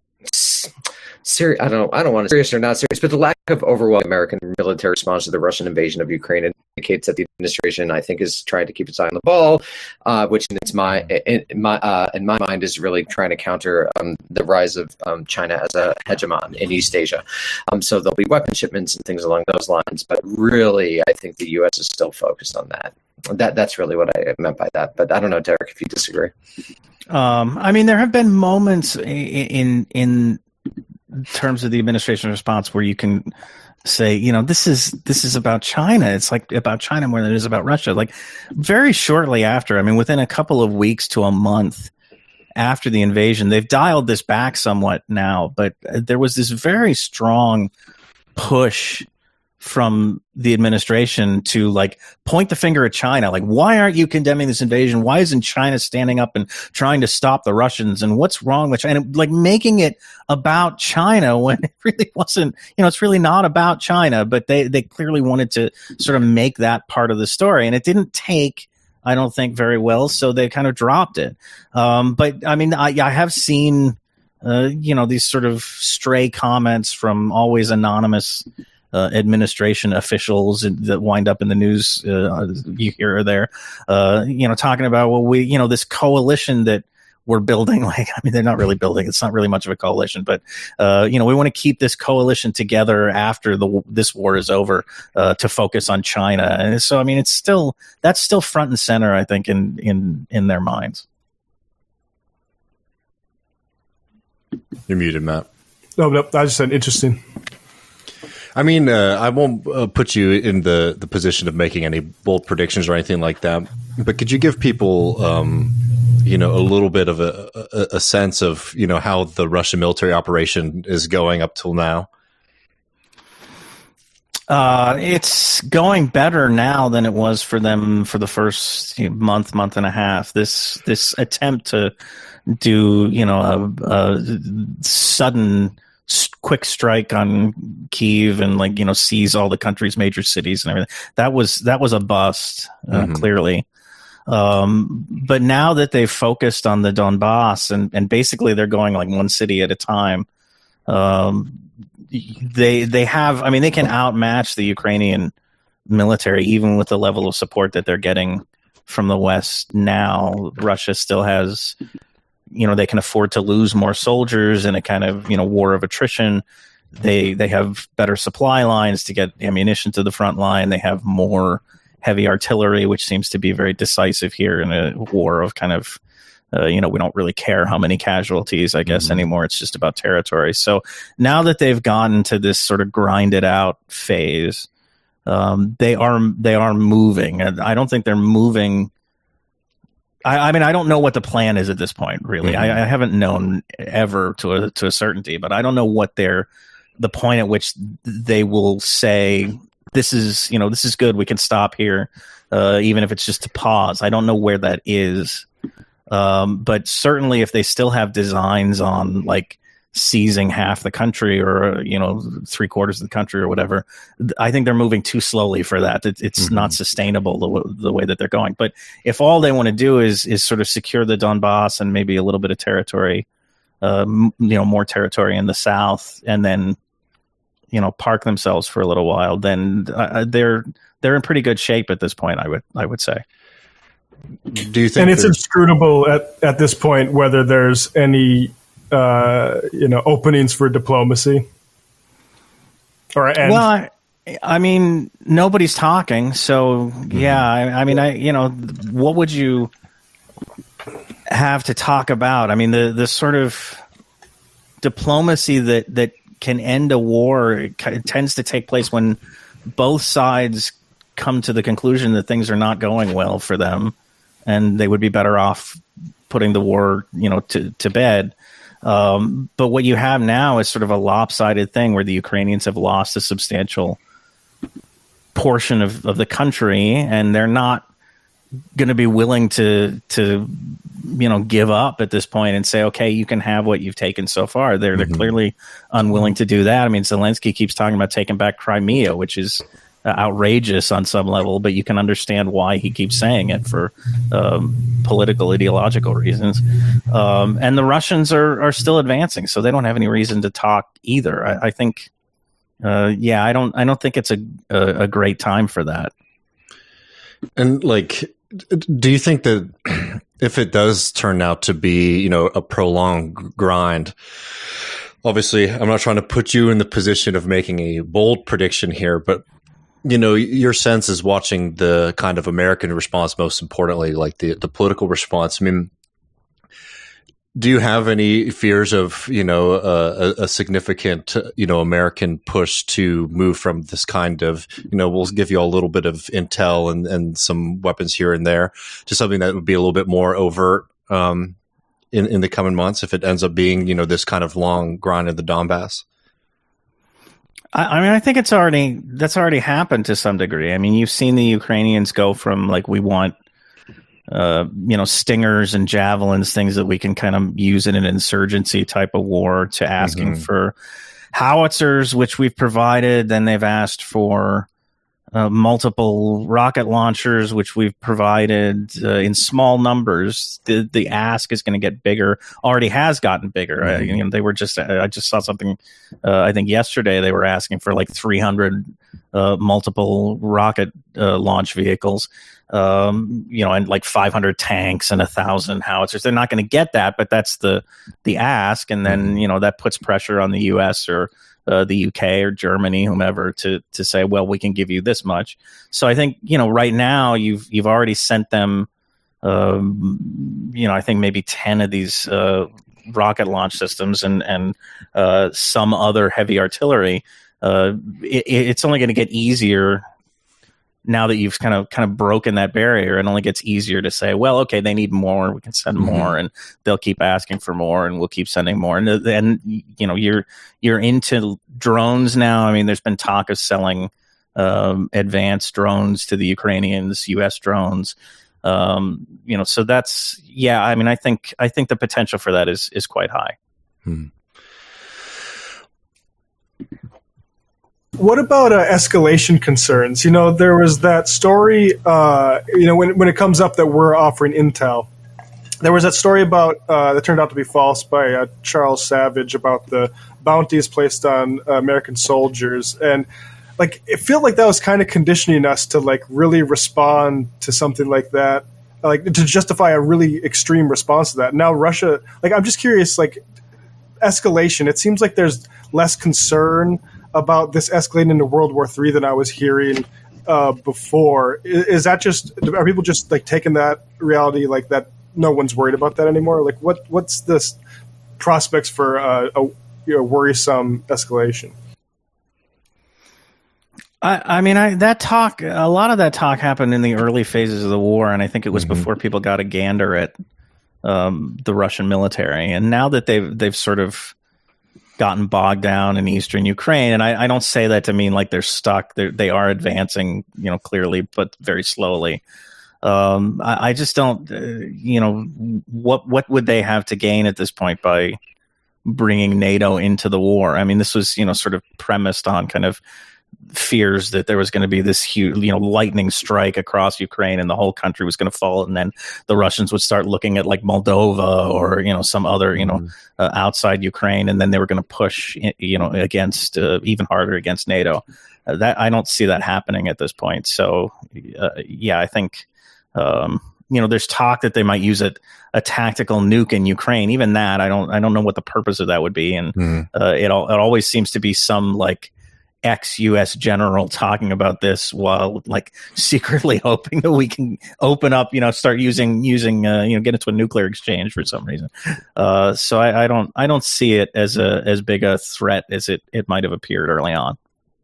I don't want to serious or not serious, but the lack of overwhelming American military response to the Russian invasion of Ukraine indicates that the administration, I think, is trying to keep its eye on the ball, which in my mind is really trying to counter the rise of China as a hegemon in East Asia. So there'll be weapon shipments and things along those lines, but really, I think the U.S. is still focused on that. That's really what I meant by that. But I don't know, Derek, if you disagree. I mean, there have been moments in terms of the administration response where you can say, this is about China. It's like about China more than it is about Russia. Like very shortly after, I mean, within a couple of weeks to a month after the invasion, they've dialed this back somewhat now, but there was this very strong push from the administration to like point the finger at China. Like, why aren't you condemning this invasion? Why isn't China standing up and trying to stop the Russians? And what's wrong with China? And like making it about China when it really wasn't, it's really not about China, but they clearly wanted to sort of make that part of the story. And it didn't take, I don't think, very well. So they kind of dropped it. But I mean, I have seen, these sort of stray comments from always anonymous administration officials that wind up in the news here or there, talking about, well, this coalition that we're building, like, I mean, they're not really building. It's not really much of a coalition, but, we want to keep this coalition together after this war is over to focus on China. And so, I mean, that's still front and center, I think, in their minds. You're muted, Matt. No, I just said interesting. I mean, I won't put you in the position of making any bold predictions or anything like that, but could you give people, a little bit of a sense of, how the Russian military operation is going up till now? It's going better now than it was for them for the first month and a half. This attempt to do, a sudden quick strike on Kyiv and seize all the country's major cities and everything. That was a bust, clearly. But now that they've focused on the Donbass and basically they're going like one city at a time, they have, I mean, they can outmatch the Ukrainian military even with the level of support that they're getting from the West now. Russia still has, they can afford to lose more soldiers in a kind of, war of attrition. They have better supply lines to get ammunition to the front line. They have more heavy artillery, which seems to be very decisive here in a war of kind of, we don't really care how many casualties, I guess, anymore. It's just about territory. So now that they've gotten to this sort of grinded out phase, they are moving. And I don't think they're moving. I mean, I don't know what the plan is at this point, really. I haven't known ever to a certainty, but I don't know what the point at which they will say, this is good. We can stop here, even if it's just to pause. I don't know where that is. But certainly if they still have designs on like seizing half the country or, 3/4 of the country or whatever, I think they're moving too slowly for that. It's not sustainable the way that they're going. But if all they want to do is sort of secure the Donbass and maybe a little bit of territory, more territory in the south, and then, park themselves for a little while, then they're in pretty good shape at this point, I would say. Do you think? And it's inscrutable at this point whether there's any openings for diplomacy. Well, I mean, nobody's talking, so yeah. I mean, what would you have to talk about? I mean, the sort of diplomacy that can end a war tends to take place when both sides come to the conclusion that things are not going well for them, and they would be better off putting the war, to bed. But what you have now is sort of a lopsided thing where the Ukrainians have lost a substantial portion of the country, and they're not going to be willing to give up at this point and say, okay, you can have what you've taken so far. They're clearly unwilling to do that. I mean, Zelensky keeps talking about taking back Crimea, which is outrageous on some level, but you can understand why he keeps saying it for political, ideological reasons. And the Russians are still advancing, so they don't have any reason to talk either. I think, I don't think it's a great time for that. And do you think that if it does turn out to be, a prolonged grind, obviously I'm not trying to put you in the position of making a bold prediction here, but your sense is watching the kind of American response, most importantly, like the political response. I mean, do you have any fears of, a significant, American push to move from this kind of, we'll give you a little bit of intel and some weapons here and there to something that would be a little bit more overt in the coming months if it ends up being, this kind of long grind in the Donbass? I mean, I think that's already happened to some degree. I mean, you've seen the Ukrainians go from like, we want stingers and javelins, things that we can kind of use in an insurgency type of war, to asking for howitzers, which we've provided. Then they've asked for multiple rocket launchers, which we've provided in small numbers. The ask is going to get bigger. Already has gotten bigger. They were I just saw something. I think yesterday they were asking for like 300 multiple rocket launch vehicles. And like 500 tanks and 1,000 howitzers. They're not going to get that, but that's the ask. And then, that puts pressure on the U.S. or the UK or Germany, whomever, to say, well, we can give you this much. So I think, right now you've already sent them, I think maybe 10 of these rocket launch systems and some other heavy artillery. It's only going to get easier now that you've kind of broken that barrier. It only gets easier to say, well, okay, they need more, we can send more, and they'll keep asking for more, and we'll keep sending more. And then, you're into drones now. I mean, there's been talk of selling advanced drones to the Ukrainians, U.S. drones. So that's, I mean, I think the potential for that is quite high. What about escalation concerns? There was that story, when it comes up that we're offering intel, there was that story about that turned out to be false by Charles Savage about the bounties placed on American soldiers. And it felt like that was kind of conditioning us to really respond to something like that, to justify a really extreme response to that. Now Russia, I'm just curious, escalation, it seems like there's less concern about this escalating into World War III than I was hearing before. Is that are people just taking that reality that no one's worried about that anymore? What's this prospects for a worrisome escalation? I mean, a lot of that talk happened in the early phases of the war, and I think it was before people got a gander at the Russian military. And now that they've sort of gotten bogged down in eastern Ukraine, and I don't say that to mean they're stuck. They are advancing, clearly, but very slowly. I just don't, what would they have to gain at this point by bringing NATO into the war? I mean, this was, sort of premised on kind of fears that there was going to be this huge, lightning strike across Ukraine and the whole country was going to fall. And then the Russians would start looking at Moldova or, some other, outside Ukraine. And then they were going to push, against even harder against NATO. That I don't see that happening at this point. So, I think, there's talk that they might use a tactical nuke in Ukraine. Even that, I don't know what the purpose of that would be. And it always seems to be some ex-U.S. general talking about this while secretly hoping that we can open up, start using, get into a nuclear exchange for some reason. So I don't see it as big a threat as it might have appeared early on.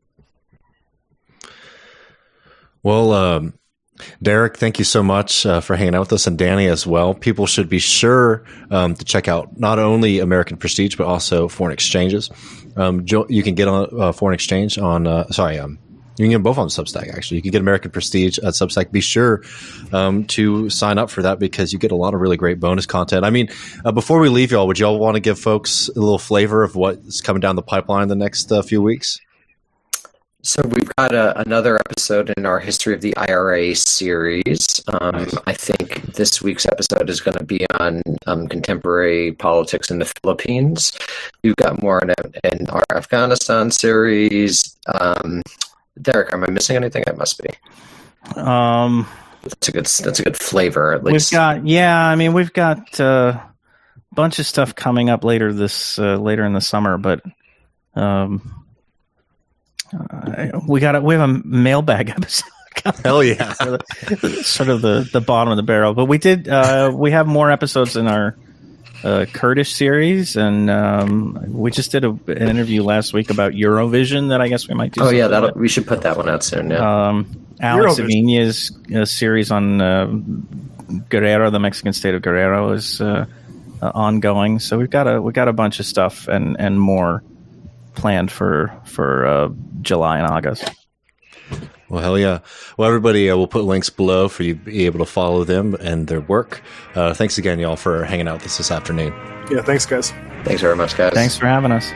Well, Derek, thank you so much for hanging out with us, and Danny as well. People should be sure to check out not only American Prestige, but also Foreign Exchanges. You can get on Foreign Exchange on, you can get both on Substack, actually. You can get American Prestige at Substack. Be sure to sign up for that because you get a lot of really great bonus content. I mean, before we leave y'all, would y'all want to give folks a little flavor of what's coming down the pipeline the next few weeks? So we've got another episode in our History of the IRA series. I think this week's episode is going to be on contemporary politics in the Philippines. We've got more in our Afghanistan series. Derek, am I missing anything? I must be. That's a good flavor, at least. We've got a bunch of stuff coming up later in the summer, but We have a mailbag episode. Hell yeah! Sort of the bottom of the barrel. But we have more episodes in our Kurdish series, and we just did an interview last week about Eurovision that I guess we might do. Oh yeah, we should put that one out soon. Yeah. Alex Avina's series on Guerrero, the Mexican state of Guerrero, is ongoing. So we've got a bunch of stuff and more planned for July and August. Well, hell yeah. Well, everybody, we'll put links below for you to be able to follow them and their work. Thanks again, y'all, for hanging out with us this afternoon. Yeah, thanks, guys. Thanks very much, guys. Thanks for having us.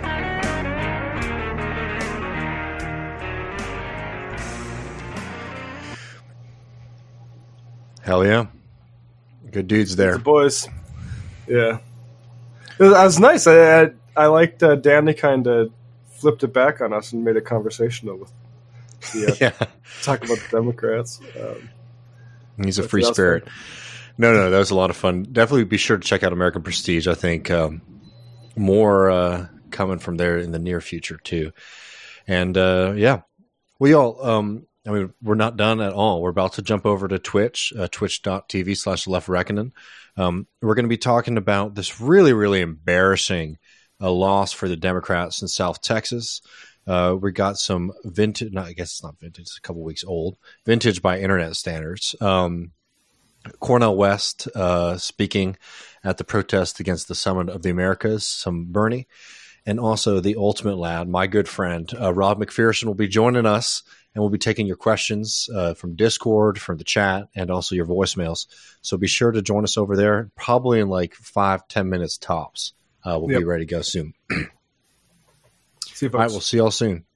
Hell yeah. Good dudes there. The boys. Yeah. It was nice. I liked Danny kind of flipped it back on us and made it conversational with talk about the Democrats. He's a free spirit. No, that was a lot of fun. Definitely be sure to check out American Prestige. I think more coming from there in the near future too. And we all. I mean, we're not done at all. We're about to jump over to Twitch, twitch.tv/leftreckoning. We're going to be talking about this really, really embarrassing loss for the Democrats in South Texas. We got some vintage, I guess it's not vintage, it's a couple weeks old, vintage by internet standards. Cornel West speaking at the protest against the Summit of the Americas, some Bernie, and also the Ultimate Lad, my good friend, Rob McPherson, will be joining us, and we'll be taking your questions from Discord, from the chat, and also your voicemails. So be sure to join us over there, probably in like 5-10 minutes tops. We'll be ready to go soon. See you, folks. All right, we'll see y'all soon.